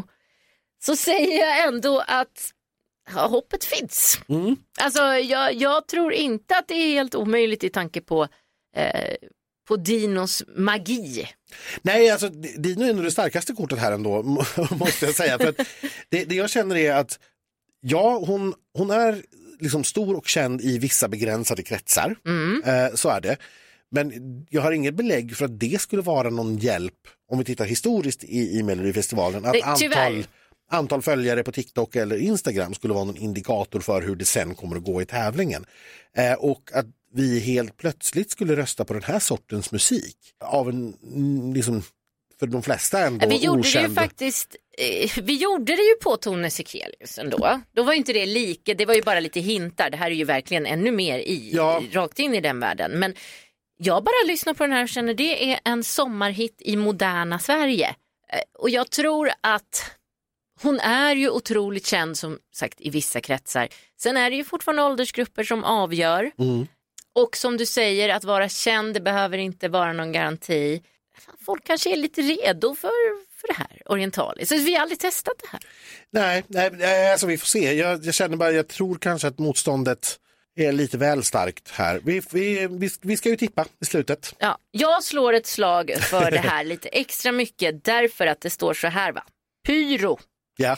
så säger jag ändå att ja, hoppet finns. Mm. Alltså jag, jag tror inte att det är helt omöjligt i tanke på, eh, på Dinos magi. Nej, alltså Dino är nog det starkaste kortet här ändå, måste jag säga. För att det, det jag känner är att ja, hon, hon är liksom stor och känd i vissa begränsade kretsar. Mm. Eh, så är det. Men jag har inget belägg för att det skulle vara någon hjälp om vi tittar historiskt i, i Melodifestivalen. Att det, antal... Antal följare på TikTok eller Instagram skulle vara någon indikator för hur det sen kommer att gå i tävlingen. Eh, och att vi helt plötsligt skulle rösta på den här sortens musik av en, liksom, för de flesta ändå vi gjorde okänd. Det ju faktiskt, eh, vi gjorde det ju på Tone Sekelius ändå. Då var ju inte det lika, det var ju bara lite hintar. Det här är ju verkligen ännu mer i, ja. rakt in i den världen. Men jag bara lyssnar på den här och känner det är en sommarhit i moderna Sverige. Eh, och jag tror att hon är ju otroligt känd som sagt i vissa kretsar. Sen är det ju fortfarande åldersgrupper som avgör. Mm. Och som du säger, att vara känd det behöver inte vara någon garanti. Folk kanske är lite redo för, för det här orientaliskt. Så vi har aldrig testat det här. Nej, nej alltså vi får se. Jag, jag känner bara, jag tror kanske att motståndet är lite väl starkt här. Vi, vi, vi, vi ska ju tippa i slutet. Ja, jag slår ett slag för det här lite extra mycket därför att det står så här, va? Pyro. Ja.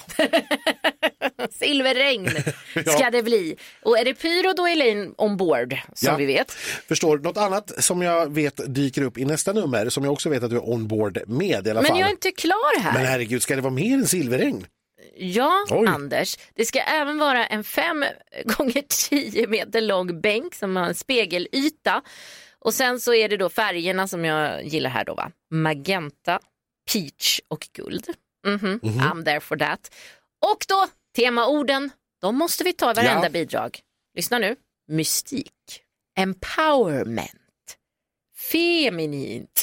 Silverregn ska ja. det bli. Och är det pyro då är Elaine ombord som ja. vi vet. Förstår, något annat som jag vet dyker upp i nästa nummer som jag också vet att du är ombord med i alla Men fall. jag är inte klar här. Men herregud, ska det vara mer än silverregn? Ja, Oj. Anders. Det ska även vara en fem gånger tio meter lång bänk som har en spegelyta. Och sen så är det då färgerna som jag gillar här då, va? Magenta, peach och guld. Mm-hmm. Mm-hmm. I'm there for that. Och då, temaorden, de måste vi ta i varenda ja. bidrag. Lyssna nu. Mystik, empowerment, feminint,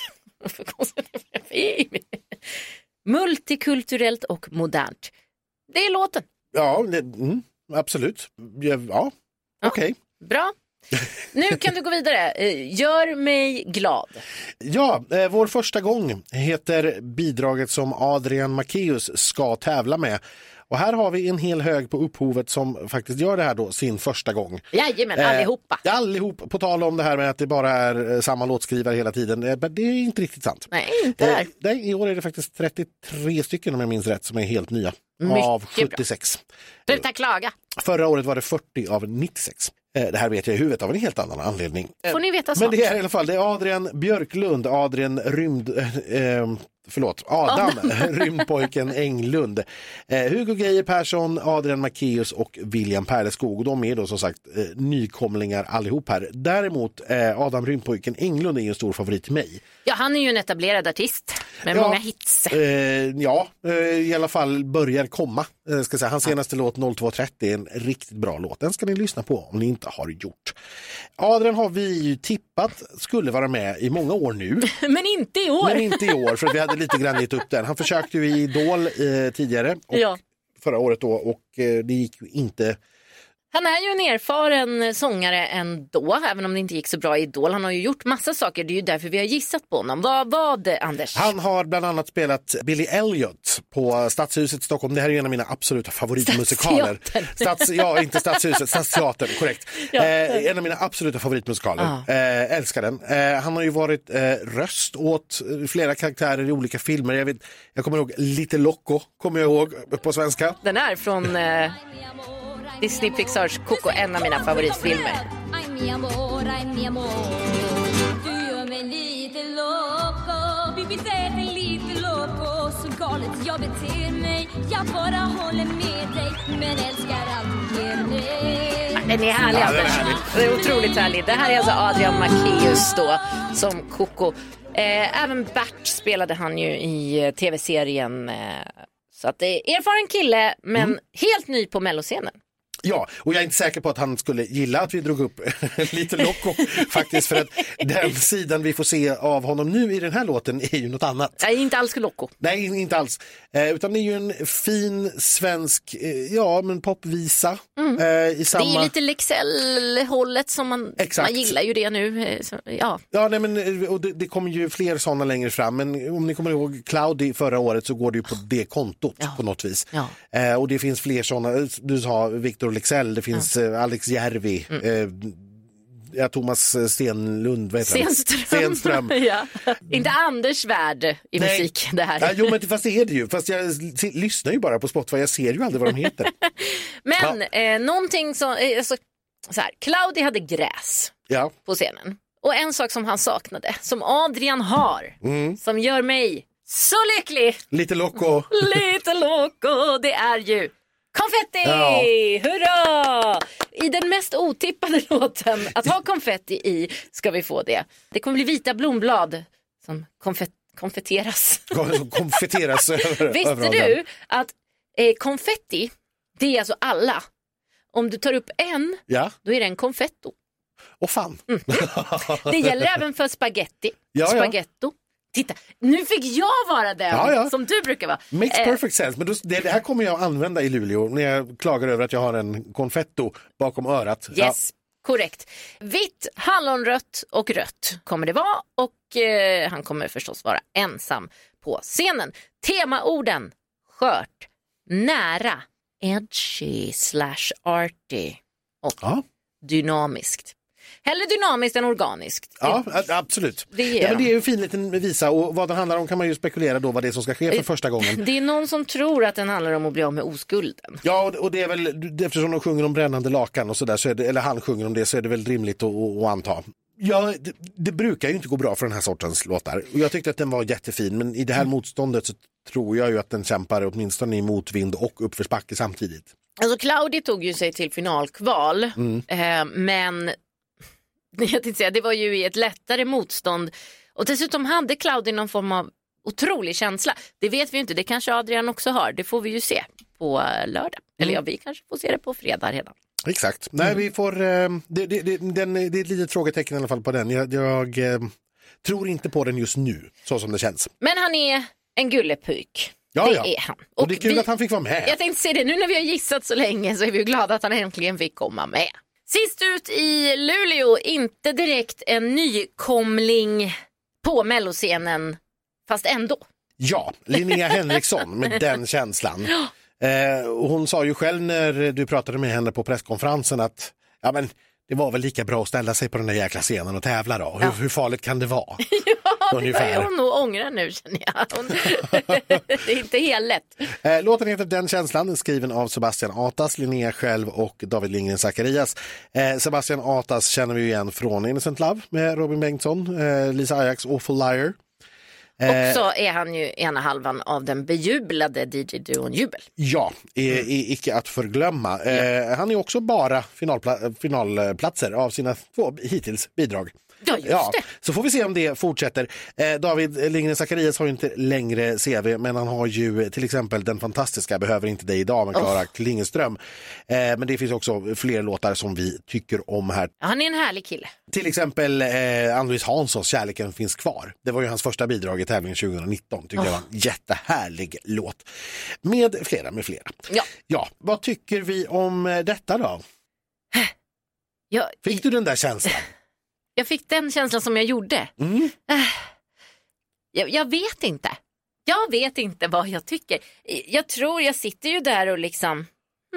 multikulturellt och modernt. Det är låten. Ja, det, mm, absolut. Ja, ja. okej. Okay. Ja, bra. Nu kan du gå vidare. Gör mig glad. Ja, eh, vår första gång heter bidraget som Adrian Macéus ska tävla med. Och här har vi en hel hög på upphovet som faktiskt gör det här då sin första gång. Jajamän, allihopa. Eh, allihop, på tal om det här med att det bara är samma låtskrivare hela tiden. Eh, det är inte riktigt sant. Nej, inte där. Eh, nej, i år är det faktiskt trettiotre stycken om jag minns rätt som är helt nya. Mycket av sjuttiosex. Bra. Sluta klaga. Förra året var det fyrtio av nittiosex. Det här vet jag i huvudet av en helt annan anledning. Får ni veta Men det är i alla fall det är Adrian Björklund, Adrian Rymd... Eh, förlåt, Adam, Adam. Rymdpojken Englund. Eh, Hugo Geijer Persson, Adrian Macéus och William Pärleskog. Och de är då som sagt eh, nykomlingar allihop här. Däremot eh, Adam Rymdpojken Englund är ju en stor favorit till mig. Ja, han är ju en etablerad artist med ja, många hits. Eh, ja, eh, i alla fall börjar komma. Eh, ska säga. Hans senaste ja. låt noll två trettio är en riktigt bra låt. Den ska ni lyssna på om ni inte har gjort. Adrian har vi ju tippat skulle vara med i många år nu. Men inte i år. Men inte i år, för vi hade lite grann gett upp den. Han försökte ju i Idol eh, tidigare och ja. förra året då och eh, det gick ju inte. Han är ju en erfaren sångare ändå, även om det inte gick så bra i Idol. Han har ju gjort massa saker, det är ju därför vi har gissat på honom. Vad var det, Anders? Han har bland annat spelat Billy Elliot på Stadshuset i Stockholm. Det här är en av mina absoluta favoritmusikaler. Stats, ja, inte Stadshuset, Stadsteatern, korrekt. Ja. Eh, en av mina absoluta favoritmusikaler. Ah. Eh, älskar den. Eh, han har ju varit eh, röst åt flera karaktärer i olika filmer. Jag, vet, jag kommer ihåg Lite Loco, kommer jag ihåg på svenska. Den är från... Eh... Disney Pixars Coco, en av mina favoritfilmer. Den är härlig, ja, den är härlig. Det är otroligt härlig. Det här är alltså Adrian Macéus då som Coco. Eh, även Bert spelade han ju i tv-serien. Eh, så att det är erfaren kille, men mm. helt ny på melloscenen. Ja, och jag är inte säker på att han skulle gilla att vi drog upp Lite Loco faktiskt, för att den sidan vi får se av honom nu i den här låten är ju något annat. Nej, inte alls Loco. Nej, inte alls. Eh, utan det är ju en fin svensk, eh, ja men popvisa. Mm. Eh, i samma... Det är lite Lexell-hållet som man, man gillar ju det nu. Eh, så, ja, ja nej, men och det, det kommer ju fler sådana längre fram, men om ni kommer ihåg Cloudy förra året så går det ju på det kontot ja. på något vis. Ja. Eh, och det finns fler sådana, du sa Victor Lexell, det finns ja. Alex Järvi, mm. eh, ja, Thomas Stenlund, vad heter Stenström. Stenström. ja. Inte Anders Värld i Nej. musik det här. Ja, jo, men fast det är det ju. Fast jag lyssnar ju bara på Spotify, jag ser ju aldrig vad de heter. men ja. eh, någonting som, eh, så, så här, Claudi hade gräs ja. på scenen. Och en sak som han saknade, som Adrian har, mm. som gör mig så lycklig. Lite loco. Lite loco, det är ju konfetti! Ja. Hurra! I den mest otippade låten att ha konfetti i ska vi få det. Det kommer bli vita blomblad som konfet- konfetteras. konfetteras över, Visste över du att eh, konfetti, det är alltså alla. Om du tar upp en, ja. då är det en konfetto. Åh fan. Mm. Det gäller även för spaghetti. Ja, Spaghetto. Ja. Titta, nu fick jag vara den ja, ja. som du brukar vara. Makes eh. perfect sense. Men då, det, det här kommer jag använda i Luleå när jag klagar över att jag har en konfetto bakom örat. Yes, ja. korrekt. Vitt, hallonrött och rött kommer det vara. Och eh, han kommer förstås vara ensam på scenen. Temaorden, skört, nära, edgy slash arty och ja. dynamiskt. Hellre dynamiskt än organiskt. Ja, absolut. Det, ja, men det är ju en fin liten visa och vad den handlar om kan man ju spekulera då vad det är som ska ske för första gången. Det är någon som tror att den handlar om att bli av med oskulden. Ja, och det är väl, eftersom de sjunger om brännande lakan och sådär, så är det, eller han sjunger om det, så är det väl rimligt att, att anta. Ja, det, det brukar ju inte gå bra för den här sortens låtar. Och jag tyckte att den var jättefin, men i det här mm. motståndet så tror jag ju att den kämpar åtminstone i motvind och uppförsbacke samtidigt. Alltså Claudi tog ju sig till finalkval, mm. eh, men jag tänkte säga, det var ju i ett lättare motstånd. Och dessutom hade Claudi någon form av otrolig känsla. Det vet vi ju inte, det kanske Adrian också har. Det får vi ju se på lördag. Mm. Eller ja, vi kanske får se det på fredag redan. Exakt. Nej, mm. vi får, eh, det, det, det, den, det är ett litet frågetecken i alla fall på den. Jag, jag eh, tror inte på den just nu, så som det känns. Men han är en gullepyk. Ja, det ja. är han. Och, och det är kul vi, att han fick vara med. Jag tänkte säga det, nu när vi har gissat så länge så är vi glada att han äntligen fick komma med. Sist ut i Luleå, inte direkt en nykomling på melloscenen, fast ändå. Ja, Linnea Henriksson med den känslan. Eh, och hon sa ju själv när du pratade med henne på presskonferensen att ja, men det var väl lika bra att ställa sig på den där jäkla scenen och tävla då. Ja. Hur, hur farligt kan det vara? Ja, det börjar hon nog ångra nu, känner jag. Hon... det är inte helt lätt. Eh, låten heter Den känslan, skriven av Sebastian Atas, Linnea själv och David Lindgren Zacharias. Eh, Sebastian Atas känner vi ju igen från Innocent Love med Robin Bengtsson, eh, Lisa Ajax, Awful Liar. Eh, och så är han ju ena halvan av den bejublade D J-duon Jubel. Ja, i, i, icke att förglömma. Eh, ja. Han är också bara finalpla- finalplatser av sina två hittills bidrag. Ja, just ja, det. Så får vi se om det fortsätter. Eh, David Lindgren Zacharias har ju inte längre C V, men han har ju till exempel den fantastiska Behöver inte dig idag med Klara oh. Klingeström. Eh, men det finns också fler låtar som vi tycker om här. Han är en härlig kille. Till exempel eh, Ann-Louise Hanssons Kärleken finns kvar. Det var ju hans första bidrag i tävlingen tjugonitton. Tyckte oh. jag var en jättehärlig låt. Med flera, med flera. Ja. Ja, vad tycker vi om detta då? Jag... Fick du den där känslan? Jag fick den känslan som jag gjorde. Mm. Jag, jag vet inte. Jag vet inte vad jag tycker. Jag tror jag sitter ju där och liksom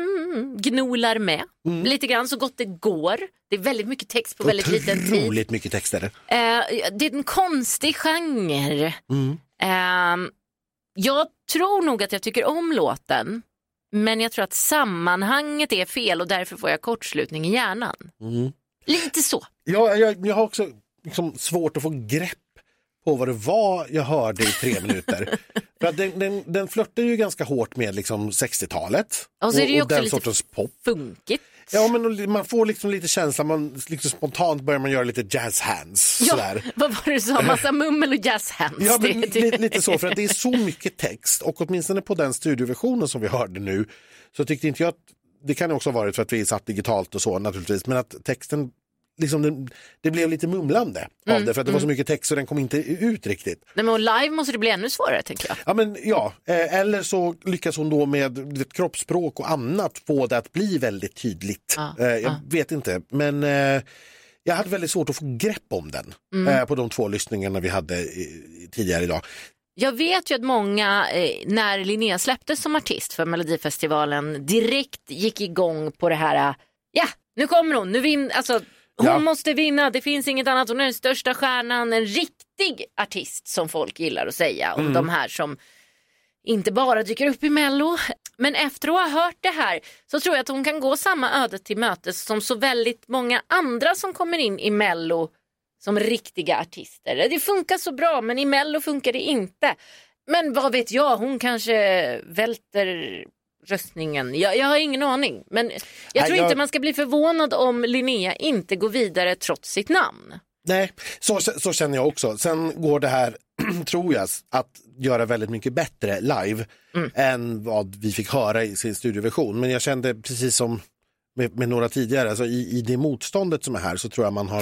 mm, gnolar med. Mm. Lite grann så gott det går. Det är väldigt mycket text på och väldigt liten tid. Otroligt mycket texter. Uh, det är en konstig genre. Mm. Uh, jag tror nog att jag tycker om låten. Men jag tror att sammanhanget är fel och därför får jag kortslutning i hjärnan. Mm. Lite så. Ja, jag, jag har också liksom svårt att få grepp på vad det var jag hörde i tre minuter. För att den, den, den flörtar ju ganska hårt med liksom sextiotalet. Och så är det ju och, och också den lite sortens pop. Funkigt. Ja, men man får liksom lite känsla, man liksom spontant börjar man göra lite jazz hands. Ja, sådär. Vad var det du sa? Massa mummel och jazz hands. Ja, men lite, lite så, för att det är så mycket text. Och åtminstone på den studioversionen som vi hörde nu så tyckte inte jag att, det kan ju också ha varit för att vi satt digitalt och så naturligtvis, men att texten liksom det, det blev lite mumlande mm, av det för att det mm. var så mycket text så den kom inte ut riktigt. Nej, men live måste det bli ännu svårare, tänker jag. Ja, men ja, eh, eller så lyckas hon då med ett kroppsspråk och annat få det att bli väldigt tydligt. Ah, eh, jag ah. vet inte, men eh, jag hade väldigt svårt att få grepp om den mm. eh, på de två lyssningarna vi hade i, tidigare idag. Jag vet ju att många, eh, när Linnea släpptes som artist för Melodifestivalen, direkt gick igång på det här, ja, nu kommer hon, nu vinner, alltså hon ja. måste vinna, det finns inget annat, hon är den största stjärnan, en riktig artist som folk gillar att säga om mm. de här som inte bara dyker upp i Mello. Men efter att ha hört det här så tror jag att hon kan gå samma öde till mötes som så väldigt många andra som kommer in i Mello som riktiga artister. Det funkar så bra, men i Mello funkar det inte. Men vad vet jag, hon kanske välter röstningen. Jag, jag har ingen aning. Men jag tror Nej, jag... inte man ska bli förvånad om Linnea inte går vidare trots sitt namn. Nej, så, så känner jag också. Sen går det här, tror jag, att göra väldigt mycket bättre live mm. än vad vi fick höra i sin studioversion. Men jag kände precis som med, med några tidigare, alltså i, i det motståndet som är här så tror jag man har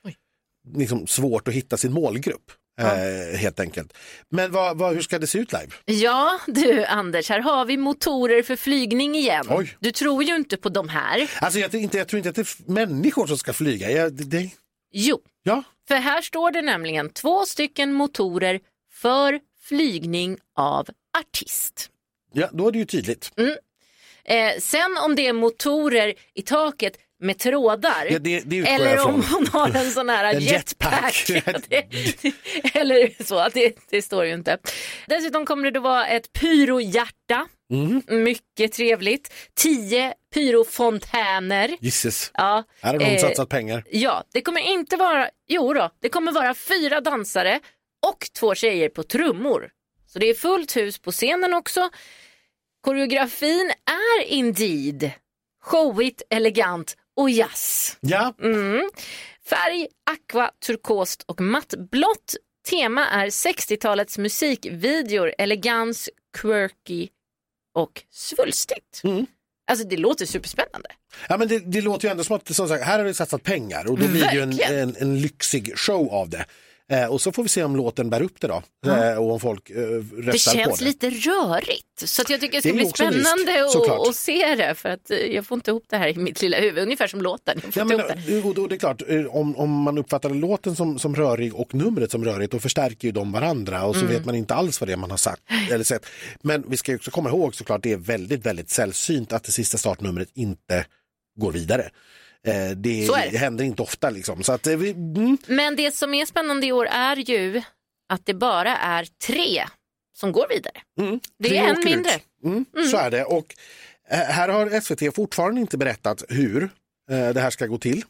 liksom svårt att hitta sin målgrupp. Ja. Eh, helt enkelt. Men vad, vad, hur ska det se ut live? Ja, du Anders, här har vi motorer för flygning igen. Oj. Du tror ju inte på de här. Alltså jag, inte, jag tror inte att det är människor som ska flyga. Jag, det, det... Jo, ja. För här står det nämligen två stycken motorer för flygning av artist. Ja, då är det ju tydligt. Mm. Eh, sen om det är motorer i taket med trådar ja, det, det eller om hon har en sån här en jetpack, jetpack. det, eller så, det, det står ju inte. Dessutom kommer det då vara ett pyrohjärta, mm. mycket trevligt, tio pyrofontäner. Jesus, ja, här har de eh, satsat pengar. Ja, det kommer inte vara, jo då, det kommer vara fyra dansare och två tjejer på trummor. Så det är fullt hus på scenen också. Koreografin är indeed showigt, elegant och jazz. Ja. Mm. Färg, aqua, turkost och mattblått. Tema är sextiotalets musikvideor, elegans, quirky och svulstigt. Mm. Alltså det låter superspännande. Ja, men det, det låter ju ändå som att som sagt, här har vi satsat pengar och då blir det ju en, en, en lyxig show av det. Eh, och så får vi se om låten bär upp det då. Mm. Eh, och om folk eh, röstar på det. Det känns lite rörigt. Så att jag tycker det ska det bli spännande risk, att se det. För att jag får inte ihop det här i mitt lilla huvud. Ungefär som låten. Jag får ja, inte men, ihop det. Och då, det är klart, om, om man uppfattar låten som, som rörig och numret som rörigt, då förstärker ju de varandra. Och så mm. vet man inte alls vad det är man har sagt eller sett. Men vi ska ju också komma ihåg såklart, det är väldigt, väldigt sällsynt att det sista startnumret inte går vidare. Eh, det, det händer inte ofta liksom. Så att, eh, vi, mm. Men det som är spännande i år är ju att det bara är tre som går vidare. Mm. Det är en mindre. Mm. Mm. Så är det. Och eh, här har S V T fortfarande inte berättat hur eh, det här ska gå till.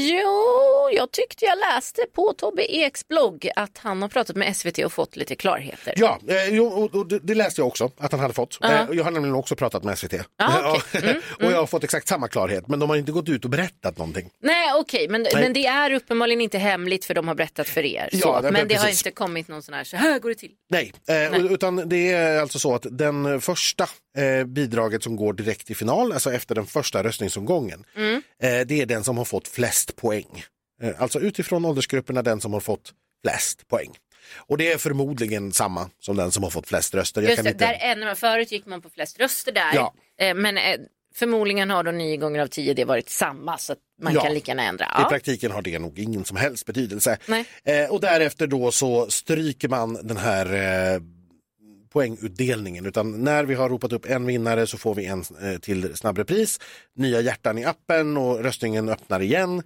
Jo, jag tyckte jag läste på Tobbe Eks blogg att han har pratat med S V T och fått lite klarheter. Ja, eh, och, och det, det läste jag också att han hade fått. Uh-huh. Eh, jag har nämligen också pratat med S V T. Uh-huh, okay. mm, och jag har fått exakt samma klarhet, men de har inte gått ut och berättat någonting. Nej, okej, okay, men, men det är uppenbarligen inte hemligt för de har berättat för er. Så. Ja, det, men det precis. Har inte kommit någon sån här, så här går det till. Nej, eh, Nej. utan det är alltså så att den första eh, bidraget som går direkt i final, alltså efter den första röstningsomgången, mm. eh, det är den som har fått flest poäng. Alltså utifrån åldersgrupperna den som har fått flest poäng. Och det är förmodligen samma som den som har fått flest röster. Jag Just kan det, inte... där ändrar man. Förut gick man på flest röster där. Ja. Men förmodligen har då nio gånger av tio det varit samma, så att man ja. kan lika gärna ändra. Ja. I praktiken har det nog ingen som helst betydelse. Nej. Eh, och därefter då så stryker man den här eh, poängutdelningen. Utan när vi har ropat upp en vinnare så får vi en eh, till snabbrepris. Nya hjärtan i appen och röstningen öppnar igen.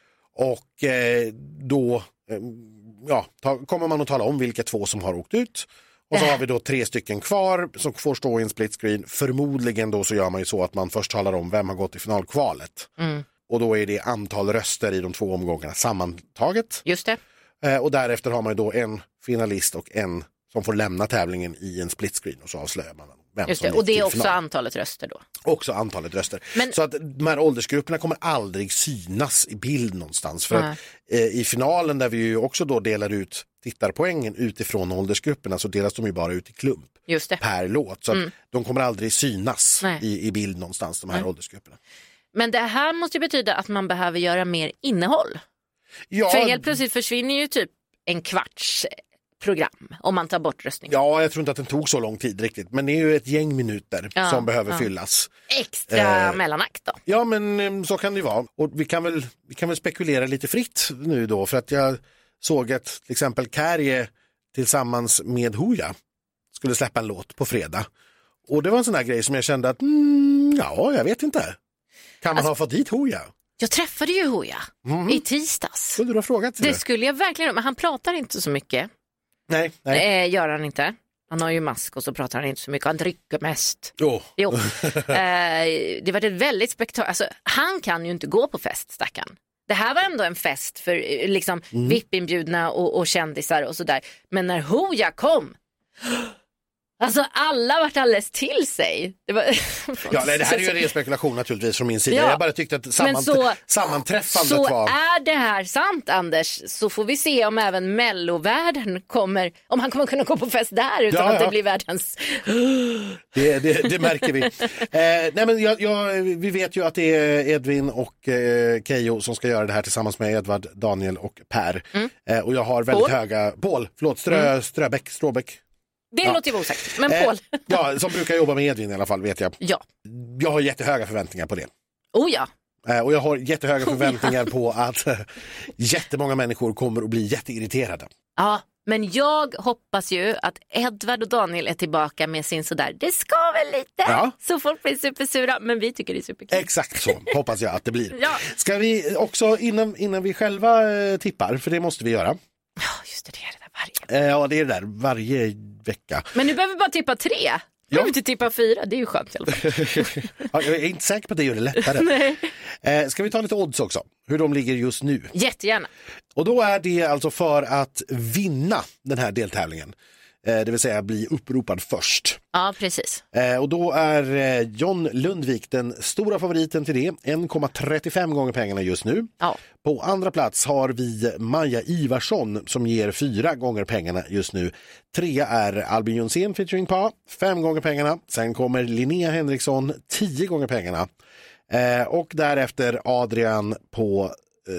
Och eh, då eh, ja, ta, kommer man att tala om vilka två som har åkt ut. Och så har vi då tre stycken kvar som får stå i en split screen. Förmodligen då så gör man ju så att man först talar om vem har gått i finalkvalet. Mm. Och då är det antal röster i de två omgångarna sammantaget. Just det. Eh, och därefter har man ju då en finalist och en som får lämna tävlingen i en split screen. Och så avslöjar man vem Just som det. Och det är också final. Antalet röster då. Också antalet röster. Men... Så att de här åldersgrupperna kommer aldrig synas i bild någonstans. För att, eh, i finalen där vi ju också då delar ut tittarpoängen utifrån åldersgrupperna, så delas de ju bara ut i klump Just det. per låt. Så mm. att de kommer aldrig synas i, i bild någonstans, de här Nej. åldersgrupperna. Men det här måste ju betyda att man behöver göra mer innehåll. Ja. För helt plötsligt försvinner ju typ en kvarts program om man tar bort röstningen. Ja, jag tror inte att den tog så lång tid riktigt, men det är ju ett gäng minuter ja, som behöver ja. fyllas. Extra eh, mellanakt då? Ja, men så kan det vara. Och vi kan väl, vi kan väl spekulera lite fritt nu då, för att jag såg att till exempel Kärje tillsammans med Hooja skulle släppa en låt på fredag. Och det var en sån här grej som jag kände att mm, ja, jag vet inte. Kan man alltså, ha fått dit Hooja? Jag träffade ju Hooja mm. i tisdags. Skulle du ha frågat det? Det skulle jag verkligen, men han pratar inte så mycket. Nej, nej. Eh, gör han inte. Han har ju mask och så pratar han inte så mycket. Han dricker mest. Oh. Jo. eh, det var ett väldigt spektakel. Alltså, han kan ju inte gå på fest, stackarn. Det här var ändå en fest för liksom mm. V I P-inbjudna och, och kändisar och sådär. Men när Hooja kom... Alltså alla vart alldeles till sig. Det var... ja, nej, det här är ju en ren spekulation naturligtvis från min sida. Ja. Jag bara tyckte att sammant- så, sammanträffandet så var... Så är det här sant, Anders, så får vi se om även mellovärlden kommer, om han kommer kunna gå på fest där utan ja, att ja. det blir världens... det, det, det märker vi. Eh, nej, men jag, jag, vi vet ju att det är Edvin och eh, Keyyo som ska göra det här tillsammans med Edvard, Daniel och Per. Mm. Eh, och jag har väldigt Paul. höga... Paul, förlåt, Strö, mm. Ströbäck, Stråbäck. Det ja. låter ju osagt, men Paul. Eh, ja, som brukar jobba med Edvin i alla fall, vet jag. Ja. Jag har jättehöga förväntningar på det. Oh ja. Eh, och jag har jättehöga förväntningar oh ja. på att eh, jättemånga människor kommer att bli jätteirriterade. Ja, men jag hoppas ju att Edvard och Daniel är tillbaka med sin sådär, det ska väl lite, ja. så folk blir supersura, men vi tycker det är superkul. Exakt så, hoppas jag att det blir. Ja. Ska vi också, innan, innan vi själva eh, tippar, för det måste vi göra. Ja, just det, det är det där varje. Eh, ja, det är det där varje vecka. Men nu behöver vi bara tippa tre. Nu ja. behöver vi inte tippa fyra, det är ju skönt i alla fall. ja, jag är inte säker på att det gör det lättare. Nej. Eh, ska vi ta lite odds också? Hur de ligger just nu? Jättegärna. Och då är det alltså för att vinna den här deltävlingen. Eh, det vill säga bli uppropad först. Ja, precis. Eh, och då är eh, John Lundvik den stora favoriten till det. en komma trettiofem gånger pengarna just nu. Ja. På andra plats har vi Maja Ivarsson som ger fyra gånger pengarna just nu. Trea är Albin Jonsén featuring Pa, fem gånger pengarna. Sen kommer Linnea Henriksson, tio gånger pengarna. Eh, och därefter Adrian på eh,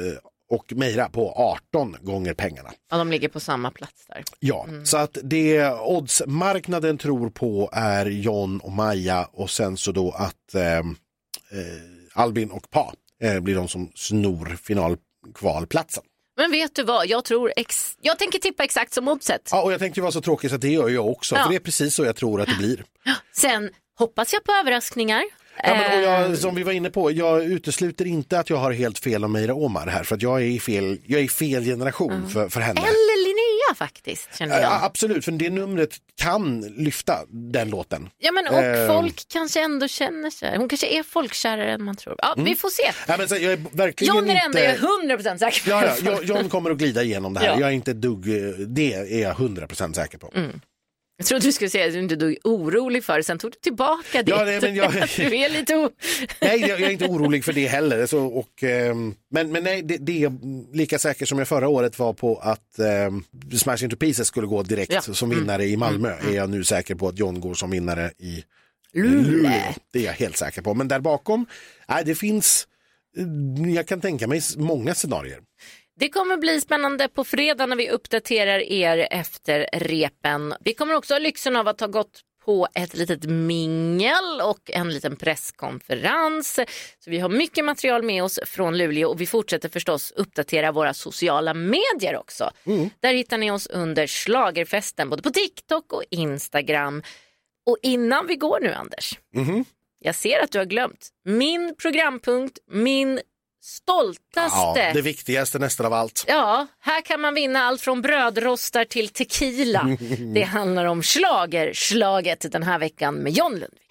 och Meira på arton gånger pengarna. Ja, de ligger på samma plats där. Ja, mm. så att det oddsmarknaden tror på är John och Maja och sen så då att eh, eh, Albin och Pa eh, blir de som snor finalkvalplatsen. Men vet du vad, jag tror ex- jag tänker tippa exakt som oddset. Ja, och jag tänkte ju vara så tråkigt så att det gör jag också, ja. För det är precis så jag tror att det blir. Sen hoppas jag på överraskningar. Ja, men, och jag, som vi var inne på, jag utesluter inte att jag har helt fel om Meira Omar här, för att jag är i fel, jag är i fel generation mm. för, för henne. Eller Linnea faktiskt, känner jag. Ja, absolut, för det numret kan lyfta den låten. Ja, men och eh. folk kanske ändå känner sig. Hon kanske är folkkärare än man tror. Ja, mm. vi får se. Ja, men så, jag är verkligen John är inte... ändå, jag är hundra procent säker på. Ja, ja, John kommer att glida igenom det här. Ja. Jag är inte dugg, det är jag hundra procent säker på. Mm. Jag trodde du skulle säga att du inte är orolig för, sen tog du tillbaka det. Ja, nej, men jag... du är lite o... Nej, jag, jag är inte orolig för det heller. Så, och, eh, men, men nej, det, det är lika säker som jag förra året var på att eh, Smash Into Pieces skulle gå direkt ja. som vinnare mm. i Malmö. Mm. Är jag nu säker på att John går som vinnare i Luleå. Det är jag helt säker på. Men där bakom, nej, det finns, jag kan tänka mig många scenarier. Det kommer bli spännande på fredag när vi uppdaterar er efter repen. Vi kommer också ha lyxen av att ha gått på ett litet mingel och en liten presskonferens. Så vi har mycket material med oss från Luleå och vi fortsätter förstås uppdatera våra sociala medier också. Mm. Där hittar ni oss under Schlagerfesten både på TikTok och Instagram. Och innan vi går nu, Anders, mm. jag ser att du har glömt min programpunkt, min stoltaste. Ja, det viktigaste nästan av allt. Ja, här kan man vinna allt från brödrostar till tequila. Det handlar om schlager, slaget den här veckan med John Lundvik.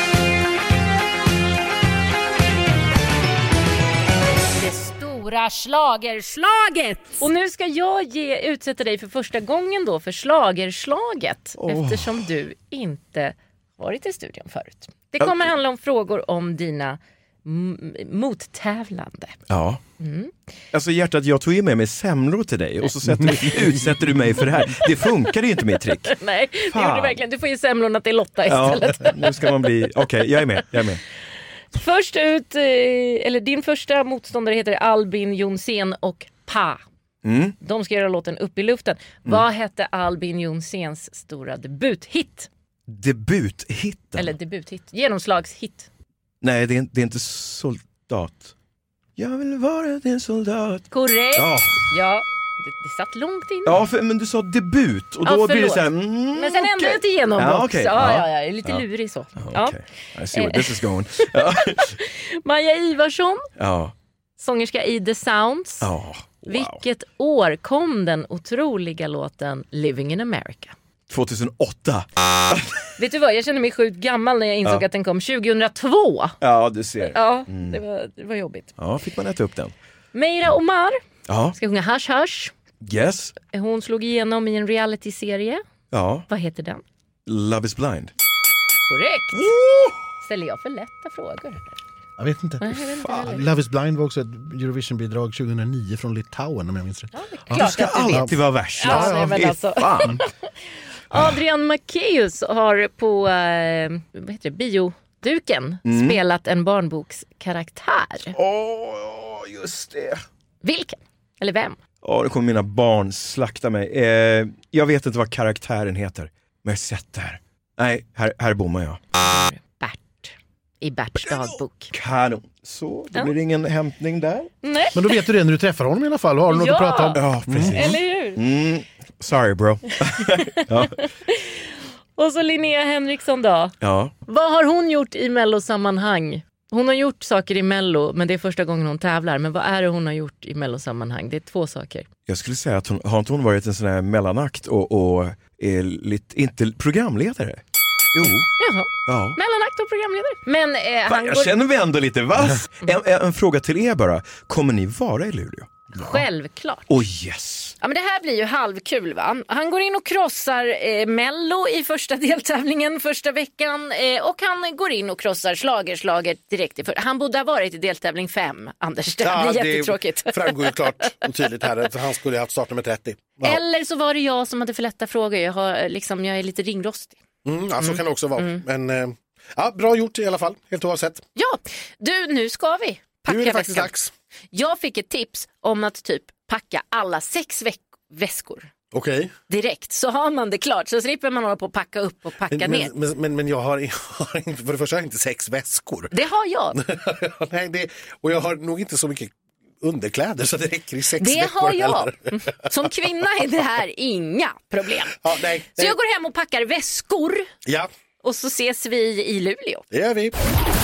Det stora schlagerslaget. Och nu ska jag ge, utsätta dig för första gången då för schlagerslaget. Oh. Eftersom du inte varit i studion förut. Det kommer handla om frågor om dina M- mottävlande. Ja. Mm. Alltså hjärtat, jag tog ju med mig semlor till dig och så sätter, utsätter du mig för det här. Det funkar ju inte med trick. Nej, det gjorde du verkligen. Du får ju semlorna till Lotta istället. Ja, nu ska man bli... Okej, okay, jag är med, jag är med. Först ut, eller din första motståndare heter Albin Jonsén och Pa. Mm. De ska göra låten Upp i luften. Mm. Vad hette Albin Jonséns stora debuthit? Debuthitten? Eller debuthit, genomslagshit. Nej, det är, det är inte soldat. Jag vill vara din soldat. Korrekt. Ja, ja det, det satt långt in. Ja, för, men du sa debut och då ja, blir det så här... Mm, men sen ändå ett igenom ja, också. Okay. Ja, ja, ja, ja, lite ja. lurig så. Ja, okay. I see where this is going. Maja Ivarsson. Ja. Sångerska i The Sounds. Ja. Wow. Vilket år kom den otroliga låten Living in America? tjugohundraåtta. Vet du vad, jag känner mig sjukt gammal när jag insåg ja. att den kom tjugohundratvå. Ja, du ser. Ja, mm. det, var, det var jobbigt. Ja, fick man äta upp den. Meira Omar ja. ska sjunga Hush Hush. Yes. Hon slog igenom i en reality-serie. Ja. Vad heter den? Love is blind. Korrekt. Oh! Ställer jag för lätta frågor? Jag vet inte. Nej, jag vet inte Love is blind var också ett Eurovision-bidrag tjugohundranio från Litauen om jag minns rätt. Ja, det är klart ja, ska att du alltid vet. vara värst. Ja, ja, nej, men alltså. Fan. Adrian Macéus har på eh, vad heter det, bioduken mm. spelat en barnbokskaraktär. Åh, oh, just det. Vilken? Eller vem? Ja, oh, det kommer mina barn slakta mig. Eh, jag vet inte vad karaktären heter, men jag har sett det här. Nej, här, här bommar jag. Bert. I Berts dagbok. Kanon. Så, det ja. blir ingen hämtning där. Nej. Men då vet du det när du träffar honom i alla fall. Har du något ja. att prata om? Ja, precis. Mm. Eller hur? Mm. Sorry, bro. ja. Och så Linnea Henriksson då. Ja. Vad har hon gjort i Mellosammanhang? Hon har gjort saker i Mello, men det är första gången hon tävlar. Men vad är det hon har gjort i Mellosammanhang? Det är två saker. Jag skulle säga att hon har inte hon varit en sån här mellanakt och, och är lite, inte programledare? Jo. Jaha. Ja. Mellanakt och programledare. Men eh, Fan, han jag går... känner mig ändå lite vass. En, en, en fråga till er bara. Kommer ni vara i Luleå? Ja. Självklart. Oh yes. Ja, men det här blir ju halvkul, va? Han går in och krossar eh, Mello i första deltävlingen första veckan eh, och han går in och krossar slager, slager direkt i för... Han borde ha varit i deltävling fem, Anders. Det ja, blir jättetråkigt. Det framgår ju klart och tydligt här att han skulle ha haft startnummer trettio. Ja. Eller så var det jag som hade för lätta frågor. Jag, har, liksom, jag är lite ringrostig. Mm, ja, så mm. kan det också vara. Mm. Men eh, ja, bra gjort i alla fall, helt oavsett. Ja, du, nu ska vi packa nu är det faktiskt väskan. dags. Jag fick ett tips om att typ packa alla sex veck- väskor. Okej. Okay. Direkt, så har man det klart. Så slipper man hålla på att packa upp och packa men, ner. Men, men, men jag, har, jag har inte, för det första har jag inte sex väskor. Det har jag. Nej, det, och jag har nog inte så mycket underkläder så det räcker i sex det veckor. Det har jag. Som kvinna är det här inga problem. Ja, nej, nej. Så jag går hem och packar väskor. Ja. Och så ses vi i Luleå. Det gör vi.